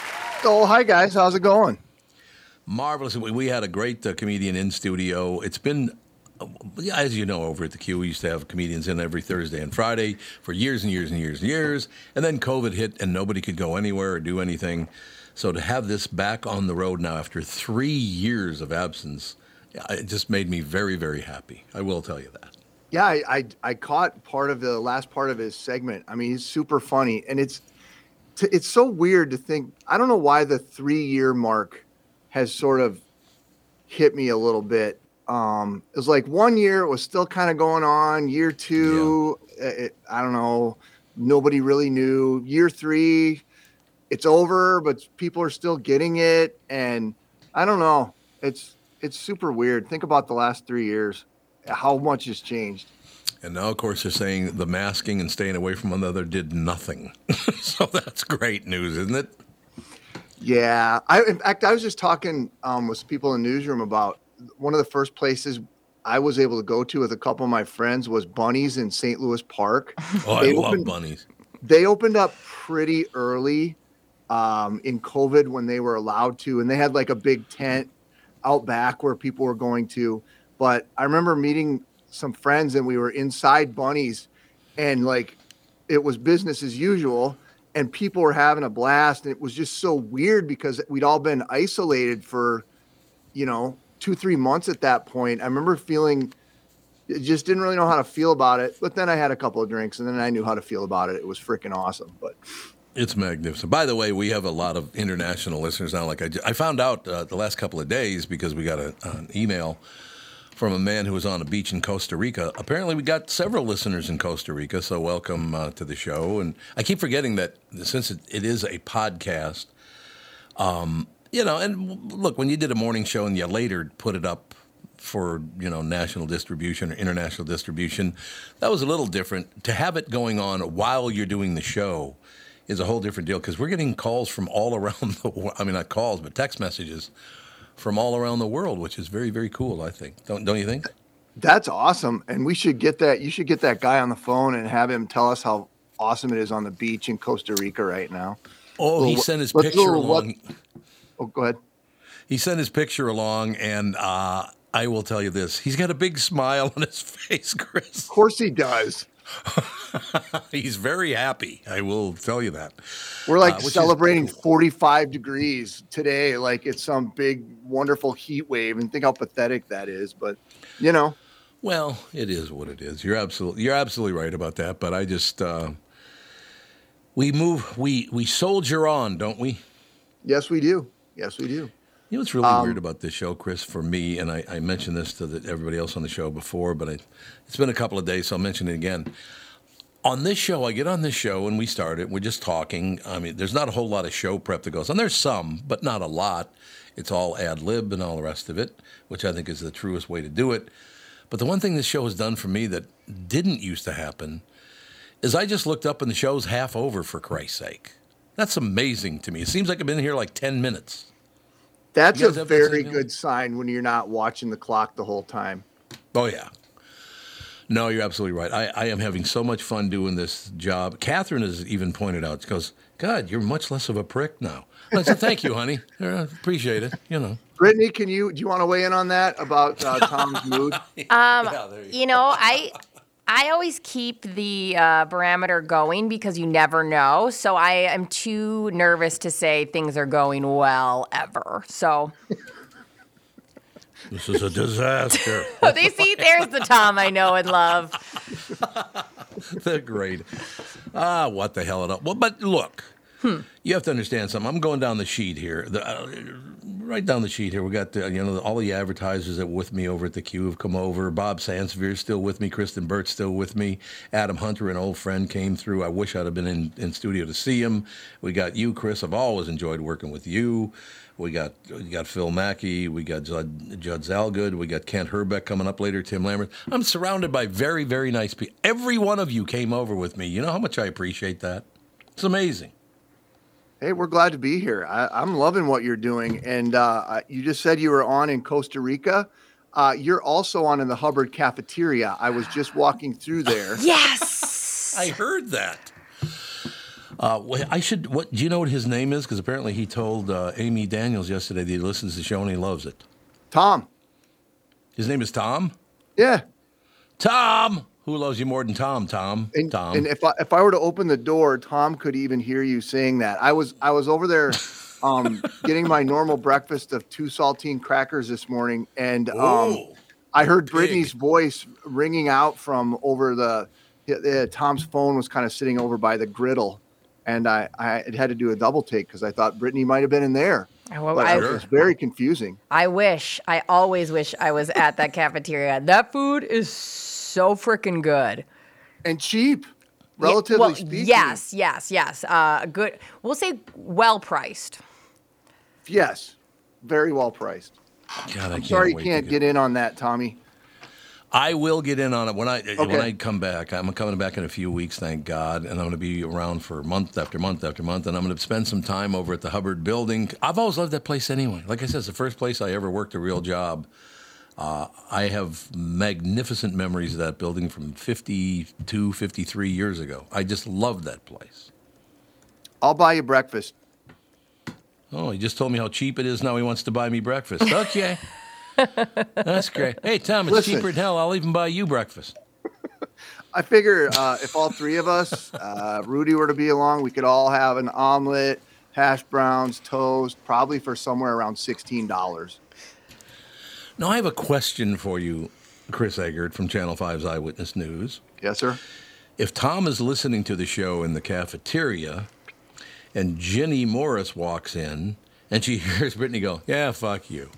Oh, hi, guys. How's it going? Marvelous. We, we had a great uh, comedian in studio. It's been, uh, as you know, over at the Q, we used to have comedians in every Thursday and Friday for years and years and years and years. And then COVID hit and nobody could go anywhere or do anything. So to have this back on the road now after three years of absence, it just made me very, very happy. I will tell you that. Yeah, I, I, I caught part of the last part of his segment. I mean, he's super funny. And it's it's so weird to think. I don't know why the three-year mark has sort of hit me a little bit. Um, it was like one year it was still kind of going on. Year two, yeah. it, I don't know. Nobody really knew. Year three, it's over, but people are still getting it. And I don't know. It's it's super weird. Think about the last three years, how much has changed. And now, of course, they're saying the masking and staying away from one another did nothing. So that's great news, isn't it? Yeah. I, in fact, I was just talking um, with people in the newsroom about one of the first places I was able to go to with a couple of my friends was Bunny's in Saint Louis Park. Oh, they I opened, love Bunny's. They opened up pretty early um, in COVID when they were allowed to, and they had like a big tent out back where people were going to. But I remember meeting some friends and we were inside Bunny's and like it was business as usual and people were having a blast. And it was just so weird because we'd all been isolated for, you know, two, three months at that point. I remember feeling just didn't really know how to feel about it. But then I had a couple of drinks, and then I knew how to feel about it. It was freaking awesome. But it's magnificent. By the way, we have a lot of international listeners now. Like I, I found out uh, the last couple of days because we got a, an email from a man who was on a beach in Costa Rica. Apparently, we got several listeners in Costa Rica, so welcome uh, to the show. And I keep forgetting that since it, it is a podcast, um, you know, and look, when you did a morning show and you later put it up for, you know, national distribution or international distribution, that was a little different. To have it going on while you're doing the show is a whole different deal because we're getting calls from all around the world. I mean, not calls, but text messages from all around the world, which is very, very cool, I think. Don't don't you think? That's awesome. And we should get that. You should get that guy on the phone and have him tell us how awesome it is on the beach in Costa Rica right now. Oh, he Little- sent his let's picture do a what- along. Oh, go ahead. He sent his picture along, and uh, I will tell you this. He's got a big smile on his face, Chris. Of course he does. He's very happy. I will tell you that. We're like Uh, which is celebrating cool. forty-five degrees today, like it's some big, wonderful heat wave, and think how pathetic that is. But, you know, Well, it is what it is. You're absolutely you're absolutely right about that. But I just uh, we move we we soldier on, don't we? yes, we do. Yes, we do. You know what's really Um, weird about this show, Chris, for me, and I, I mentioned this to the, everybody else on the show before, but I, it's been a couple of days, so I'll mention it again. On this show, I get on this show and we start it. We're just talking. I mean, there's not a whole lot of show prep that goes on. There's some, but not a lot. It's all ad lib and all the rest of it, which I think is the truest way to do it. But the one thing this show has done for me that didn't used to happen is I just looked up and the show's half over, for Christ's sake. That's amazing to me. It seems like I've been here like ten minutes. That's You a guys have that very same good sign when you're not watching the clock the whole time. Oh, yeah. No, you're absolutely right. I, I am having so much fun doing this job. Catherine has even pointed out, she goes, God, you're much less of a prick now. I said, thank you, honey. I appreciate it, you know. Brittany, can you do you want to weigh in on that about uh, Tom's mood? Um, Yeah, there you you know, I I always keep the uh, barometer going because you never know. So I am too nervous to say things are going well ever. So This is a disaster. oh, they see there's the Tom I know and love. They're great. Ah, what the hell? It up. Well, but look, Hmm. you have to understand something. I'm going down the sheet here. The, uh, right down the sheet here, we got the, you know, all the advertisers that were with me over at the Q have come over. Bob Sansevier still with me. Kristen Burt's still with me. Adam Hunter, an old friend, came through. I wish I'd have been in, in studio to see him. We got you, Chris. I've always enjoyed working with you. We got we got Phil Mackey. We got Judd, Judd Zalgood. We got Kent Herbeck coming up later. Tim Lambert. I'm surrounded by very, very nice people. Every one of you came over with me. You know how much I appreciate that? It's amazing. Hey, we're glad to be here. I, I'm loving what you're doing. And uh, you just said you were on in Costa Rica. Uh, you're also on in the Hubbard cafeteria. I was just walking through there. Yes. I heard that. Uh, wh- I should. What do you know what his name is? Because apparently he told uh, Amy Daniels yesterday that he listens to the show and he loves it. Tom. His name is Tom. Yeah. Tom. Who loves you more than Tom? Tom. And, Tom. and if I, if I were to open the door, Tom could even hear you saying that. I was I was over there um, getting my normal breakfast of two saltine crackers this morning, and um, Oh, I heard big. Brittany's voice ringing out from over the. Uh, Tom's phone was kind of sitting over by the griddle, and I, I had to do a double take because I thought Brittany might have been in there. Well, But I, it was very confusing. I wish, I always wish I was at that cafeteria. That food is so freaking good. And cheap, Yeah, relatively well, speaking. Yes, yes, yes. Uh, good. We'll say well priced. Yes. Very well priced. God, I I'm can't sorry you wait to can't get- get in on that, Tommy. I will get in on it when I when Okay. I come back. I'm coming back in a few weeks, thank God, and I'm going to be around for month after month after month, and I'm going to spend some time over at the Hubbard Building. I've always loved that place anyway. Like I said, it's the first place I ever worked a real job. Uh, I have magnificent memories of that building from fifty-two, fifty-three years ago. I just love that place. I'll buy you breakfast. Oh, he just told me how cheap it is now. He wants to buy me breakfast. Okay. That's great. Hey, Tom, it's Listen. cheaper than hell. I'll even buy you breakfast. I figure uh, if all three of us, uh, Rudy were to be along, we could all have an omelet, hash browns, toast, probably for somewhere around sixteen dollars. Now, I have a question for you. Chris Eggert from Channel five's Eyewitness News. Yes, sir. If Tom is listening to the show in the cafeteria and Jenny Morris walks in and she hears Brittany go, yeah, fuck you.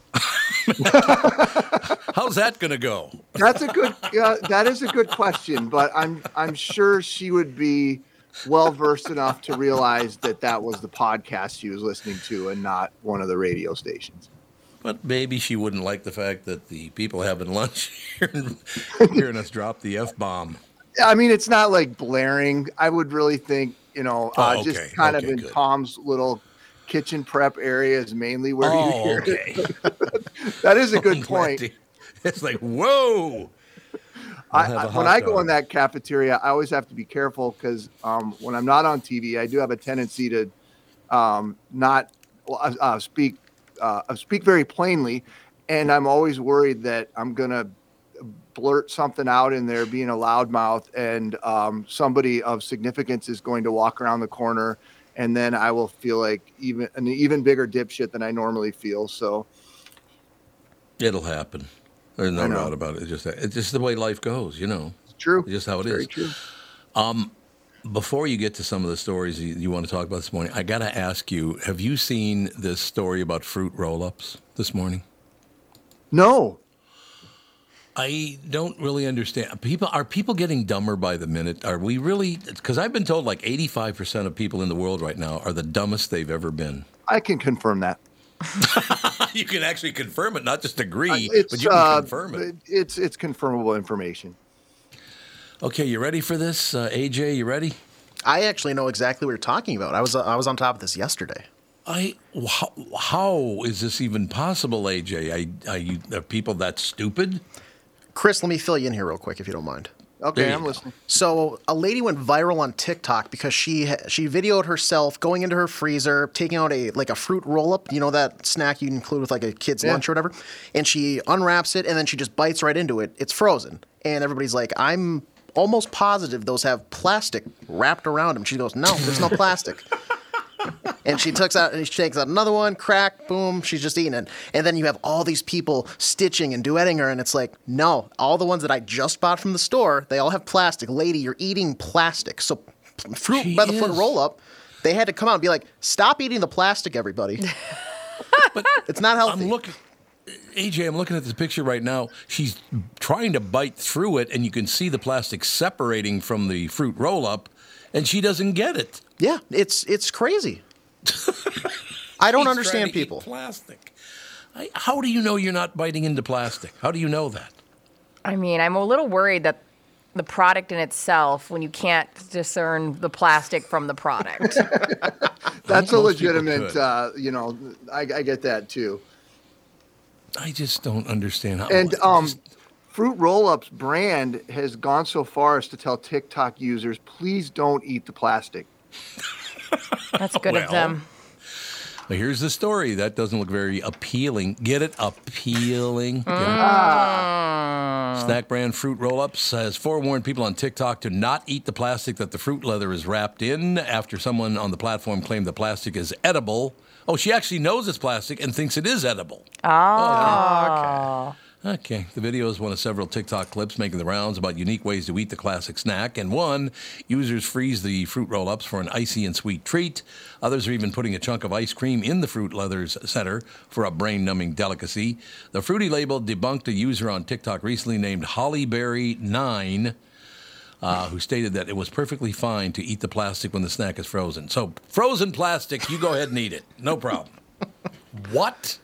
How's that going to go? That's a good, uh, that is a good question, but I'm, I'm sure she would be well versed enough to realize that that was the podcast she was listening to and not one of the radio stations. But maybe she wouldn't like the fact that the people having lunch hearing, hearing us drop the F-bomb. I mean, it's not like blaring. I would really think, you know, uh, Oh, okay. just kind Okay, of in good. Tom's little kitchen prep area is mainly where Oh, you hear okay. it. That is a good I'm glad point. to- It's like, whoa. I, I'll have a I, hot when I go dog. in that cafeteria, I always have to be careful because um, when I'm not on T V, I do have a tendency to um, not well, uh, uh, speak uh, speak very plainly, and I'm always worried that I'm gonna blurt something out in there, being a loudmouth, and um, somebody of significance is going to walk around the corner, and then I will feel like even an even bigger dipshit than I normally feel. So It'll happen. There's no I know. doubt about it. It's just, it's just the way life goes, you know. it's true. It's just how it Very is. true. Before you get to some of the stories you, you want to talk about this morning, I got to ask you, have you seen this story about fruit roll-ups this morning? No. I don't really understand. People Are people getting dumber by the minute? Are we really? Because I've been told like eighty-five percent of people in the world right now are the dumbest they've ever been. I can confirm that. You can actually confirm it, not just agree, It's, but you can uh, confirm it. It's it's confirmable information. Okay, you ready for this? Uh, A J, you ready? I actually know exactly what you're talking about. I was uh, I was on top of this yesterday. I how, how is this even possible, A J? I, I, are people that stupid? Chris, let me fill you in here real quick if you don't mind. Okay, There you I'm go. listening. So a lady went viral on TikTok because she ha- she videoed herself going into her freezer, taking out a like a fruit roll up, you know that snack you include with like a kid's Yeah. lunch or whatever, and she unwraps it and then she just bites right into it. It's frozen, and everybody's like, "I'm almost positive those have plastic wrapped around them." She goes, "No, there's no plastic." And she takes out, and she takes out another one, crack, boom, she's just eating it. And then you have all these people stitching and duetting her, and it's like, no, all the ones that I just bought from the store, they all have plastic. Lady, you're eating plastic. So fruit She by the foot is. roll up, they had to come out and be like, stop eating the plastic, everybody. But It's not healthy. I'm looking, A J, I'm looking at this picture right now. She's trying to bite through it, and you can see the plastic separating from the fruit roll-up, and she doesn't get it. Yeah, it's it's crazy. I don't She's understand trying to eat people. Plastic. I, how do you know you're not biting into plastic? How do you know that? I mean, I'm a little worried that the product in itself, when you can't discern the plastic from the product. That's a most people legitimate, could. uh, you know, I, I get that too. I just don't understand how. And I um, just- Fruit Roll-Up's brand has gone so far as to tell TikTok users, please don't eat the plastic. That's good of Well. them. Well, here's the story. That doesn't look very appealing. Get it? Appealing. Mm. Yeah. Snack brand Fruit Roll-Ups has forewarned people on TikTok to not eat the plastic that the fruit leather is wrapped in after someone on the platform claimed the plastic is edible. Oh, she actually knows it's plastic and thinks it is edible. Oh. Okay. The video is one of several TikTok clips making the rounds about unique ways to eat the classic snack. And one, users freeze the fruit roll-ups for an icy and sweet treat. Others are even putting a chunk of ice cream in the fruit leather's center for a brain-numbing delicacy. The fruity label debunked a user on TikTok recently named Hollyberry nine, uh, who stated that it was perfectly fine to eat the plastic when the snack is frozen. So frozen plastic, you go ahead and eat it. No problem. What?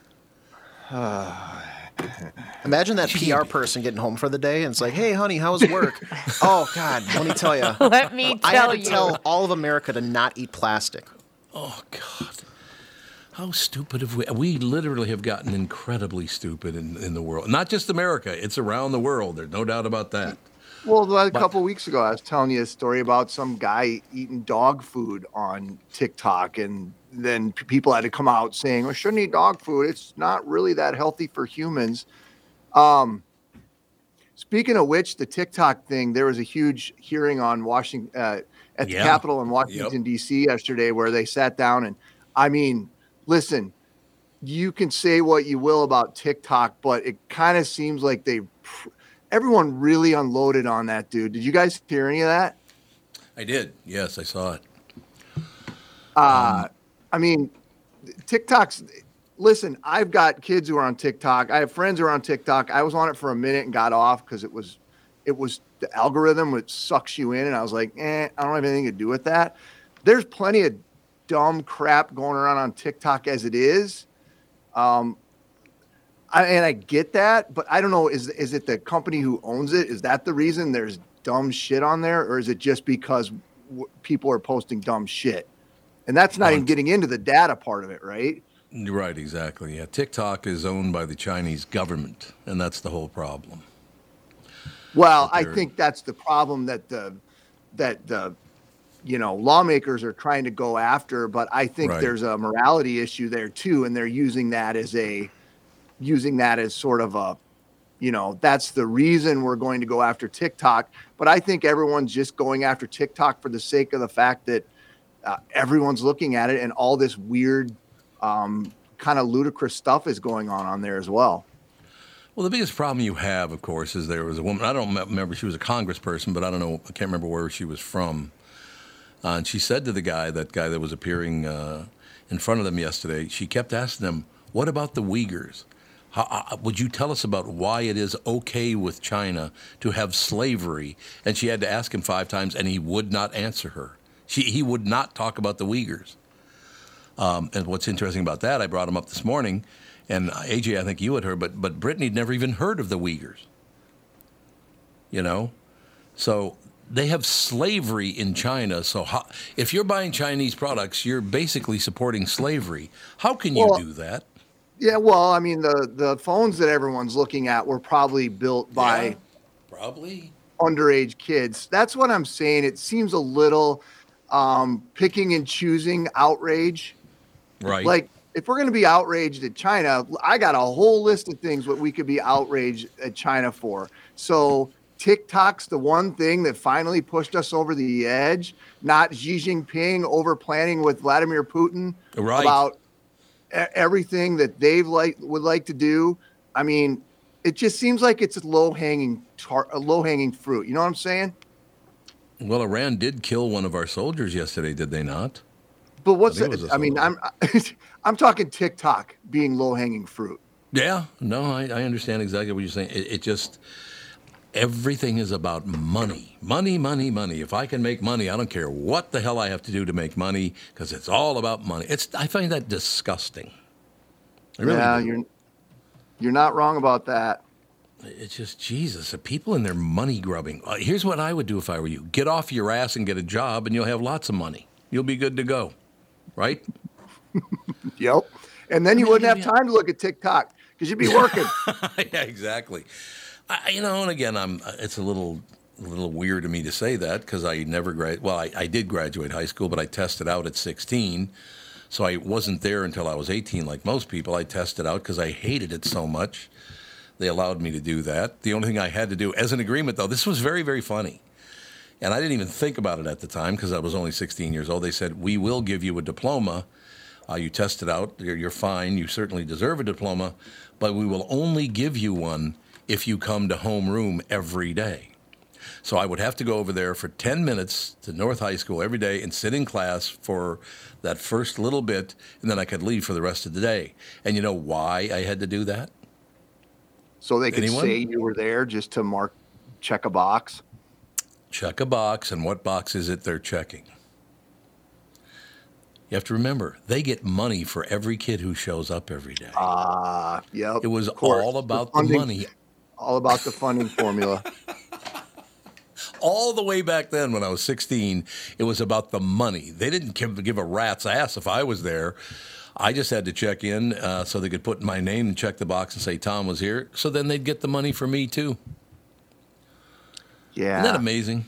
Imagine that P R person getting home for the day and it's like, hey, honey, how was work? Oh, God, let me tell you. Let me I had tell to you. tell all of America to not eat plastic. Oh, God. How stupid have we... We literally have gotten incredibly stupid in, in the world. Not just America. It's around the world. There's no doubt about that. Well, a couple weeks ago, I was telling you a story about some guy eating dog food on TikTok, and then p- people had to come out saying, "Well, shouldn't eat dog food. It's not really that healthy for humans." Um, speaking of which, the TikTok thing, there was a huge hearing on Washington uh, at the Yeah. Capitol in Washington D C yesterday, where they sat down and, I mean, listen, you can say what you will about TikTok, but it kind of seems like they. Pr- everyone really unloaded on that dude. Did you guys hear any of that? I did. Yes, I saw it. Uh, Um, I mean, TikTok's. Listen, I've got kids who are on TikTok. I have friends who are on TikTok. I was on it for a minute and got off because it was, it was the algorithm which sucks you in, and I was like, eh, I don't have anything to do with that. There's plenty of dumb crap going around on TikTok as it is, um, I, and I get that, but I don't know. Is is it the company who owns it? Is that the reason there's dumb shit on there, or is it just because w- people are posting dumb shit? And that's not even getting into the data part of it, right? Right, exactly. Yeah, TikTok is owned by the Chinese government, and that's the whole problem. Well, I think that's the problem that the that the you know lawmakers are trying to go after. But I think Right. there's a morality issue there too, and they're using that as a using that as sort of a you know that's the reason we're going to go after TikTok. But I think everyone's just going after TikTok for the sake of the fact that uh, everyone's looking at it, and all this weird. Um, kind of ludicrous stuff is going on on there as well. Well, the biggest problem you have, of course, is there was a woman. I don't me- remember she was a congressperson, but I don't know. I can't remember where she was from. Uh, and she said to the guy, that guy that was appearing uh, in front of them yesterday, she kept asking him, "What about the Uyghurs? How, uh, would you tell us about why it is okay with China to have slavery?" And she had to ask him five times, and he would not answer her. She, he would not talk about the Uyghurs. Um, and what's interesting about that, I brought him up this morning, and A J, I think you had heard, but but Brittany had never even heard of the Uyghurs. You know, so they have slavery in China. So how, if you're buying Chinese products, you're basically supporting slavery. How can you Well, do that? Yeah, well, I mean, the the phones that everyone's looking at were probably built by Yeah, probably underage kids. That's what I'm saying. It seems a little um, picking and choosing outrage. Right. Like, if we're going to be outraged at China, I got a whole list of things what we could be outraged at China for. So TikTok's the one thing that finally pushed us over the edge, not Xi Jinping over planning with Vladimir Putin Right. about e- everything that they've like would like to do. I mean, it just seems like it's a low hanging tar- a low hanging fruit. You know what I'm saying? Well, Iran did kill one of our soldiers yesterday, did they not? But what's I think it the, was a I mean, soldier. I'm I'm talking TikTok being low hanging fruit. Yeah, no, I, I understand exactly what you're saying. It, it just, everything is about money. Money, money, money. If I can make money, I don't care what the hell I have to do to make money, because it's all about money. It's I find that disgusting. I really yeah, do. you're you're not wrong about that. It's just, Jesus, the people in their money grubbing. Uh, here's what I would do if I were you. Get off your ass and get a job, and you'll have lots of money. You'll be good to go, right? Yep. And then you wouldn't have time to look at TikTok because you'd be working. Yeah, exactly. I, you know, and again, I'm. It's a little, a little weird to me to say that because I never grad. Well, I, I did graduate high school, but I tested out at sixteen, so I wasn't there until I was eighteen, like most people. I tested out because I hated it so much. They allowed me to do that. The only thing I had to do, as an agreement, though, this was very, very funny, and I didn't even think about it at the time because I was only sixteen years old. They said, "We will give you a diploma. Uh, you tested out. You're, you're fine. You certainly deserve a diploma, but we will only give you one if you come to homeroom every day." So I would have to go over there for ten minutes to North High School every day and sit in class for that first little bit, and then I could leave for the rest of the day. And you know why I had to do that? So they could Anyone? say you were there just to mark, check a box. Check a box, and what box is it they're checking? You have to remember, they get money for every kid who shows up every day. Ah, yep. It was of course. all about the funding- money. All about the funding formula. All the way back then when I was sixteen, it was about the money. They didn't give, give a rat's ass if I was there. I just had to check in uh, so they could put my name and check the box and say Tom was here. So then they'd get the money for me too. Yeah. Isn't that amazing?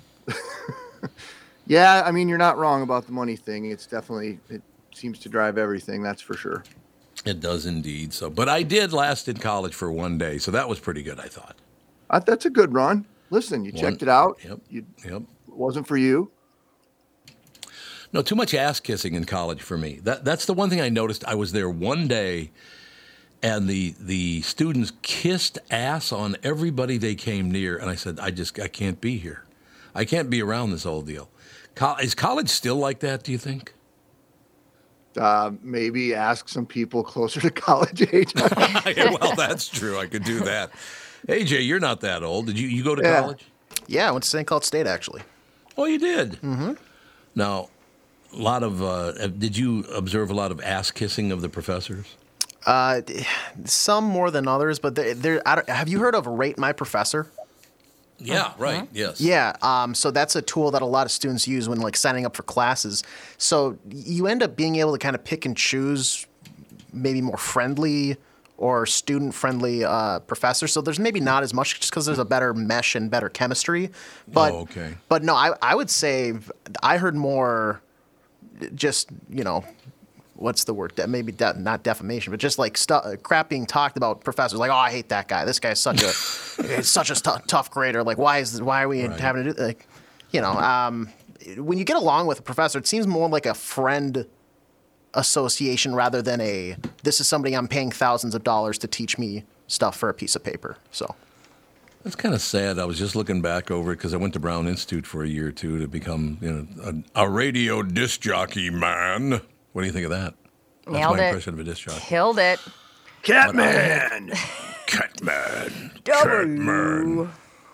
Yeah, I mean, you're not wrong about the money thing. It's definitely, it seems to drive everything, that's for sure. It does indeed. So, but I did last in college for one day, so that was pretty good, I thought. Uh, that's a good run. Listen, you One- checked it out. Yep. You, Yep. it wasn't for you. No, too much ass kissing in college for me. That that's the one thing I noticed. I was there one day, and the the students kissed ass on everybody they came near. And I said, I just I can't be here. I can't be around this whole deal. Co- is college still like that, do you think? Uh, maybe ask some people closer to college age. Yeah, well, that's true. I could do that. A J, you're not that old. Did you, you go to Yeah. college? Yeah, I went to Saint Cloud State, actually. Oh, you did? Mm-hmm. Now, a lot of, uh, did you observe a lot of ass kissing of the professors? Uh, some more than others, but there, there, I don't, have you heard of Rate My Professor? Yeah, right. Yes. Yeah, um, so that's a tool that a lot of students use when like signing up for classes. So you end up being able to kind of pick and choose maybe more friendly or student-friendly uh, professors. So there's maybe not as much just because there's a better mesh and better chemistry. But, Oh, okay. But no, I, I would say I heard more just, you know, what's the word? De- maybe de- not defamation, but just like stu- crap being talked about professors. Like, oh, I hate that guy. This guy's such a he's such a t- tough grader. Like, why is why are we Right. having to do like, you know, um, when you get along with a professor, it seems more like a friend association rather than a this is somebody I'm paying thousands of dollars to teach me stuff for a piece of paper. So. That's kind of sad. I was just looking back over it because I went to Brown Institute for a year or two to become, you know, a, a radio disc jockey man. What do you think of that? That's Nailed my it. impression of a disc jockey. Killed it. Catman. Catman. W.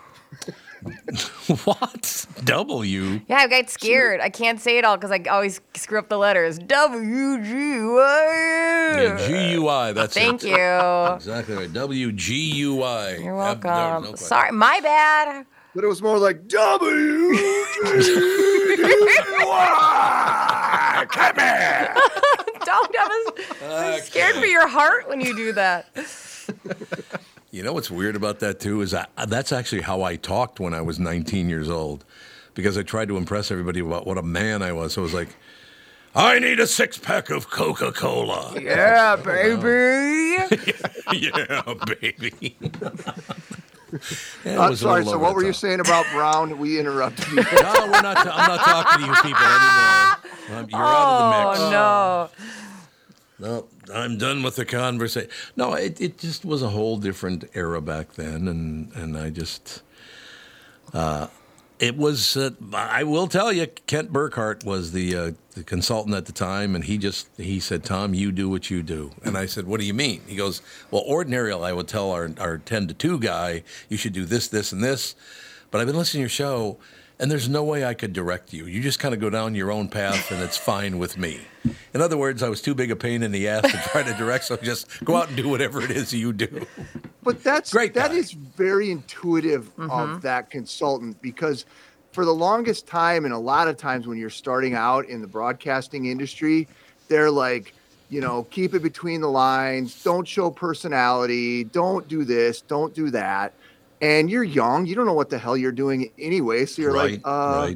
What? W? Yeah, I got scared. I can't say it all because I always screw up the letters. W G Y. Yeah, G U I. That's Thank it. you. Exactly right. W G U I. You're Ab- welcome. no, no question. Sorry, my bad. But it was more like W G Y. Catman. Don't have us. I'm scared for your heart when you do that. You know what's weird about that, too, is I, that's actually how I talked when I was nineteen years old, because I tried to impress everybody about what a man I was. So I was like, I need a six-pack of Coca-Cola. Yeah, baby. Yeah, baby. Yeah, it Uh, was a sorry. little So over what the were you top. saying about Brown? We interrupted you. No, we're not. I'm not talking to you people anymore. Um, You're out of the mix. Oh, no. No, I'm done with the conversation. No, it, it just was a whole different era back then, and, and I just, uh, it was, uh, I will tell you, Kent Burkhart was the, uh, the consultant at the time, and he just, he said, Tom, you do what you do. And I said, what do you mean? He goes, well, ordinarily I would tell our, our ten to two guy, you should do this, this, and this, but I've been listening to your show, and there's no way I could direct you. You just kind of go down your own path, and it's fine with me. In other words, I was too big a pain in the ass to try to direct, so just go out and do whatever it is you do. But that's Great that guy. is very intuitive of that consultant, because for the longest time and a lot of times when you're starting out in the broadcasting industry, they're like, you know, keep it between the lines, don't show personality, don't do this, don't do that. And you're young, you don't know what the hell you're doing anyway, so you're Right, like, uh, right.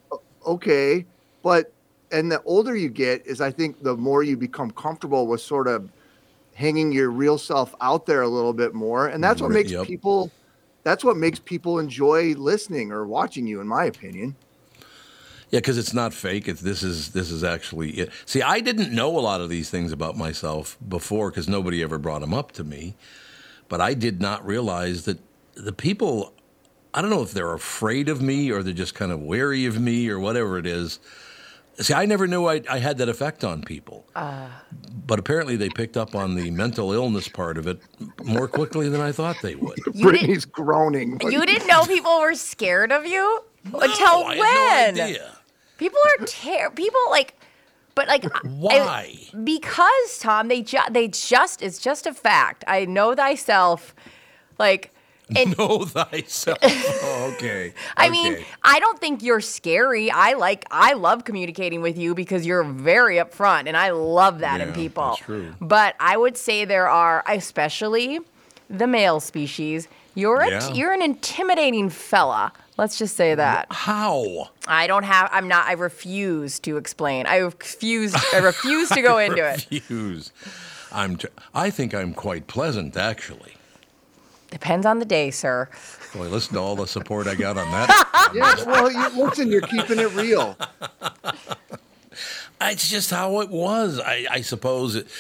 okay. But and the older you get is I think the more you become comfortable with sort of hanging your real self out there a little bit more. And that's what Right, makes yep. people that's what makes people enjoy listening or watching you, in my opinion. Yeah, because it's not fake. It's this is this is actually it. See, I didn't know a lot of these things about myself before because nobody ever brought them up to me. But I did not realize that the people, I don't know if they're afraid of me or they're just kind of wary of me or whatever it is. See, I never knew I, I had that effect on people. Uh, But apparently they picked up on the mental illness part of it more quickly than I thought they would. You didn't- Brittany's groaning. you didn't know people were scared of you until No, I when? had no idea. People are ter- people like, but like Why? I- because Tom, they ju- they just it's just a fact. I know thyself, like. And Know thyself. Oh, okay. I mean, Okay. I don't think you're scary. I like, I love communicating with you because you're very upfront, and I love that in Yeah, people. that's true. But I would say there are, especially the male species. You're a, Yeah. you're an intimidating fella. Let's just say that. How? I don't have. I'm not. I refuse to explain. I refuse. I refuse to go into it. Refuse. I'm. T- I think I'm quite pleasant, actually. Depends on the day, sir. Boy, listen to all the support I got on that. Yeah, well, you, listen, you're keeping it real. It's just how it was. I, I suppose, it,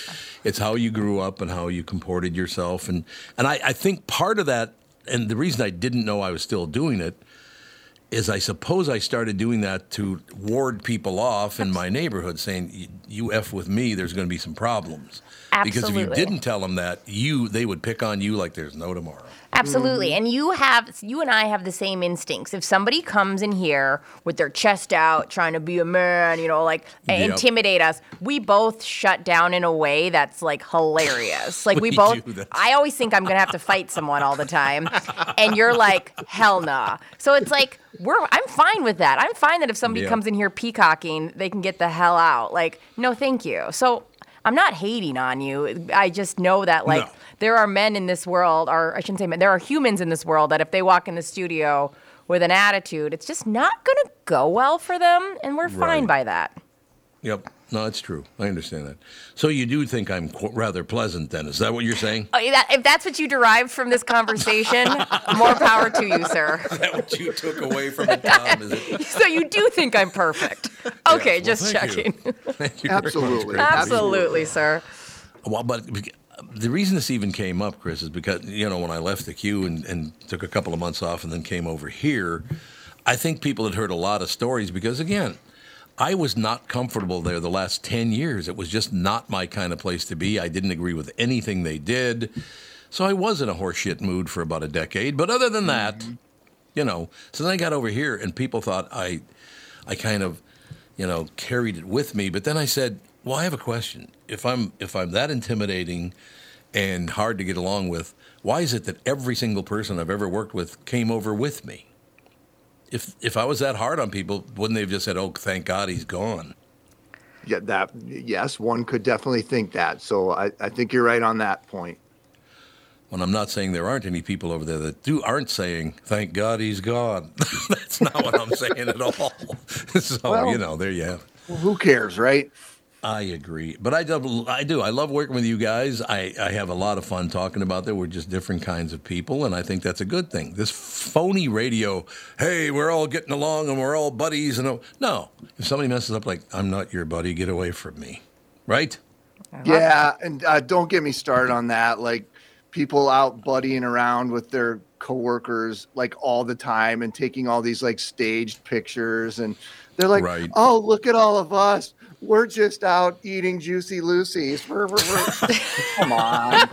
It's how you grew up and how you comported yourself. And, and I, I think part of that, and the reason I didn't know I was still doing it, is I suppose I started doing that to ward people off in my neighborhood, saying, you F with me, there's going to be some problems. Absolutely. Because if you didn't tell them that, you they would pick on you like there's no tomorrow. Absolutely. Mm-hmm. And you have, you and I have the same instincts. If somebody comes in here with their chest out, trying to be a man, you know, like Yep. intimidate us, we both shut down in a way that's like hilarious. Like we, We both, do that. I always think I'm going to have to fight someone all the time. And you're like, hell nah. So it's like, we're, I'm fine with that. I'm fine that if somebody Yeah. comes in here peacocking, they can get the hell out. Like, no, thank you. So I'm not hating on you. I just know that, like, No. there are men in this world, or I shouldn't say men, there are humans in this world that if they walk in the studio with an attitude, it's just not going to go well for them, and we're fine Right. by that. Yep. No, it's true. I understand that. So you do think I'm qu- rather pleasant then. Is that what you're saying? Oh, that- If that's what you derived from this conversation, more power to you, sir. Is that what you took away from it, Tom? Is it? So you do think I'm perfect. Okay, Yes. Well, just thank you. checking. Thank you very much, Absolutely. Chris. Absolutely, sir. Well, but the reason this even came up, Chris, is because, you know, when I left the Q and, and took a couple of months off and then came over here, I think people had heard a lot of stories because, again, I was not comfortable there the last ten years. It was just not my kind of place to be. I didn't agree with anything they did. So I was in a horseshit mood for about a decade. But other than that, mm-hmm. you know, so then I got over here and people thought I, I kind of, you know, carried it with me. But then I said, well, I have a question. If I'm if I'm that intimidating and hard to get along with, why is it that every single person I've ever worked with came over with me? If if I was that hard on people, wouldn't they have just said, "Oh, thank God he's gone"? Yeah, that yes, one could definitely think that. So I, I think you're right on that point. When I'm not saying there aren't any people over there that do aren't saying, "Thank God he's gone." That's not what I'm saying at all. So Well, you know, there you have it. Well, who cares, right? I agree, but I do. I do. I love working with you guys. I, I have a lot of fun talking about that. We're just different kinds of people, and I think that's a good thing. This phony radio, hey, we're all getting along and we're all buddies. And no, if somebody messes up, like, I'm not your buddy, get away from me, right? Yeah, and uh, don't get me started on that. Like people out buddying around with their coworkers like all the time and taking all these like staged pictures, and they're like, Right. "Oh, look at all of us. We're just out eating Juicy Lucy's." Come on.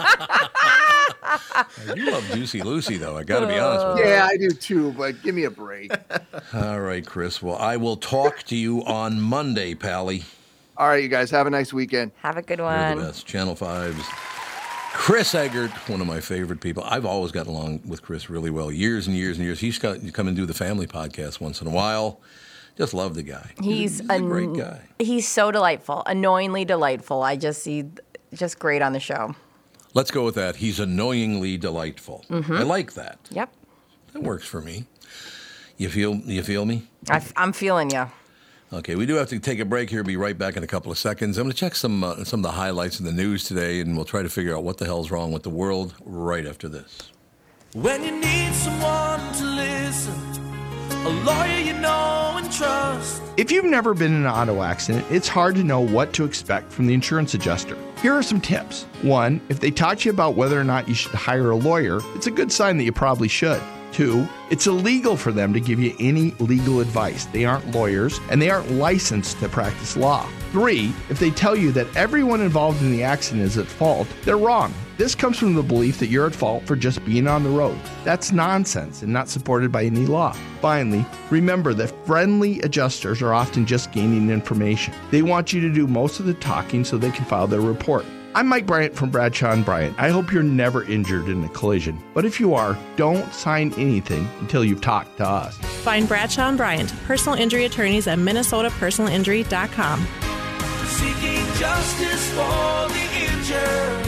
You love Juicy Lucy, though. I got to be honest with you. Yeah, I do too, but give me a break. All right, Chris. Well, I will talk to you on Monday, Pally. All right, you guys have a nice weekend. Have a good You're the one. best. Channel five's Chris Eggert, one of my favorite people. I've always gotten along with Chris really well, years and years and years. He's got you come and do the family podcast once in a while. Just love the guy. He's, He's a great guy. He's so delightful, annoyingly delightful. I just see, just great on the show. Let's go with that. He's annoyingly delightful. Mm-hmm. I like that. Yep, That works for me. You feel you feel me? I, I'm feeling you. Okay, we do have to take a break here. Be right back in a couple of seconds. I'm going to check some uh, some of the highlights in the news today, and we'll try to figure out what the hell's wrong with the world right after this. When you need someone to listen, a lawyer you know and trust. If you've never been in an auto accident, it's hard to know what to expect from the insurance adjuster. Here are some tips. One, if they talk to you about whether or not you should hire a lawyer, it's a good sign that you probably should. Two, it's illegal for them to give you any legal advice. They aren't lawyers and they aren't licensed to practice law. Three, if they tell you that everyone involved in the accident is at fault, they're wrong. This comes from the belief that you're at fault for just being on the road. That's nonsense and not supported by any law. Finally, remember that friendly adjusters are often just gaining information. They want you to do most of the talking so they can file their report. I'm Mike Bryant from Bradshaw and Bryant. I hope you're never injured in a collision. But if you are, don't sign anything until you've talked to us. Find Bradshaw and Bryant, personal injury attorneys at minnesota personal injury dot com. Seeking justice for the injured.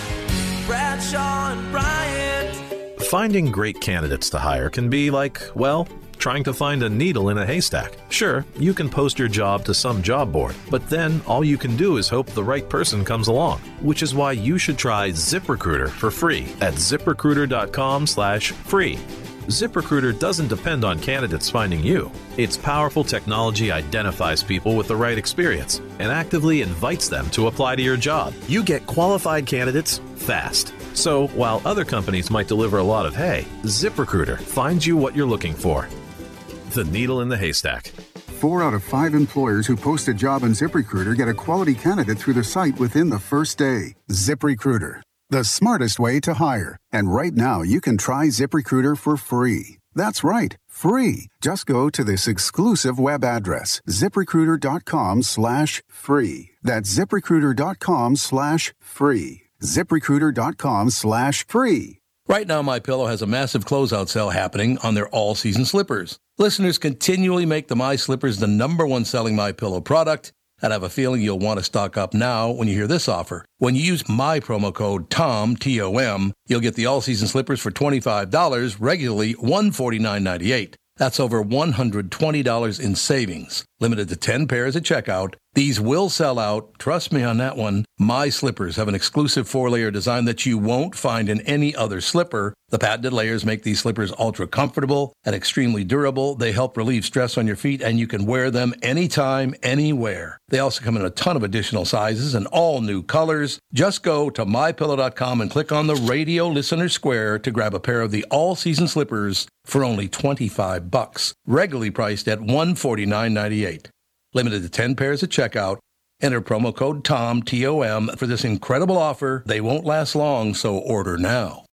Bradshaw and Bryant. Finding great candidates to hire can be like, well, trying to find a needle in a haystack. Sure, you can post your job to some job board, but then all you can do is hope the right person comes along, which is why you should try ZipRecruiter for free at zip recruiter dot com slash free. ZipRecruiter doesn't depend on candidates finding you. Its powerful technology identifies people with the right experience and actively invites them to apply to your job. You get qualified candidates fast. So while other companies might deliver a lot of hay, ZipRecruiter finds you what you're looking for. The needle in the haystack. Four out of five employers who post a job on ZipRecruiter get a quality candidate through the site within the first day. ZipRecruiter, the smartest way to hire. And right now, you can try ZipRecruiter for free. That's right, free. Just go to this exclusive web address, ZipRecruiter.com slash free. That's ZipRecruiter.com slash free. ZipRecruiter.com slash free. Right now, MyPillow has a massive closeout sale happening on their all-season slippers. Listeners continually make the My Slippers the number one selling MyPillow product, and I have a feeling you'll want to stock up now when you hear this offer. When you use my promo code TOM, T O M, you'll get the all-season slippers for twenty-five dollars, regularly one hundred forty-nine ninety-eight. That's over one hundred twenty dollars in savings. Limited to ten pairs at checkout. These will sell out. Trust me on that one. My Slippers have an exclusive four-layer design that you won't find in any other slipper. The patented layers make these slippers ultra-comfortable and extremely durable. They help relieve stress on your feet, and you can wear them anytime, anywhere. They also come in a ton of additional sizes and all new colors. Just go to my pillow dot com and click on the radio listener square to grab a pair of the all-season slippers for only twenty-five bucks, regularly priced at one hundred forty-nine ninety-eight. Limited to ten pairs at checkout. Enter promo code TOM, T O M, for this incredible offer. They won't last long, so order now.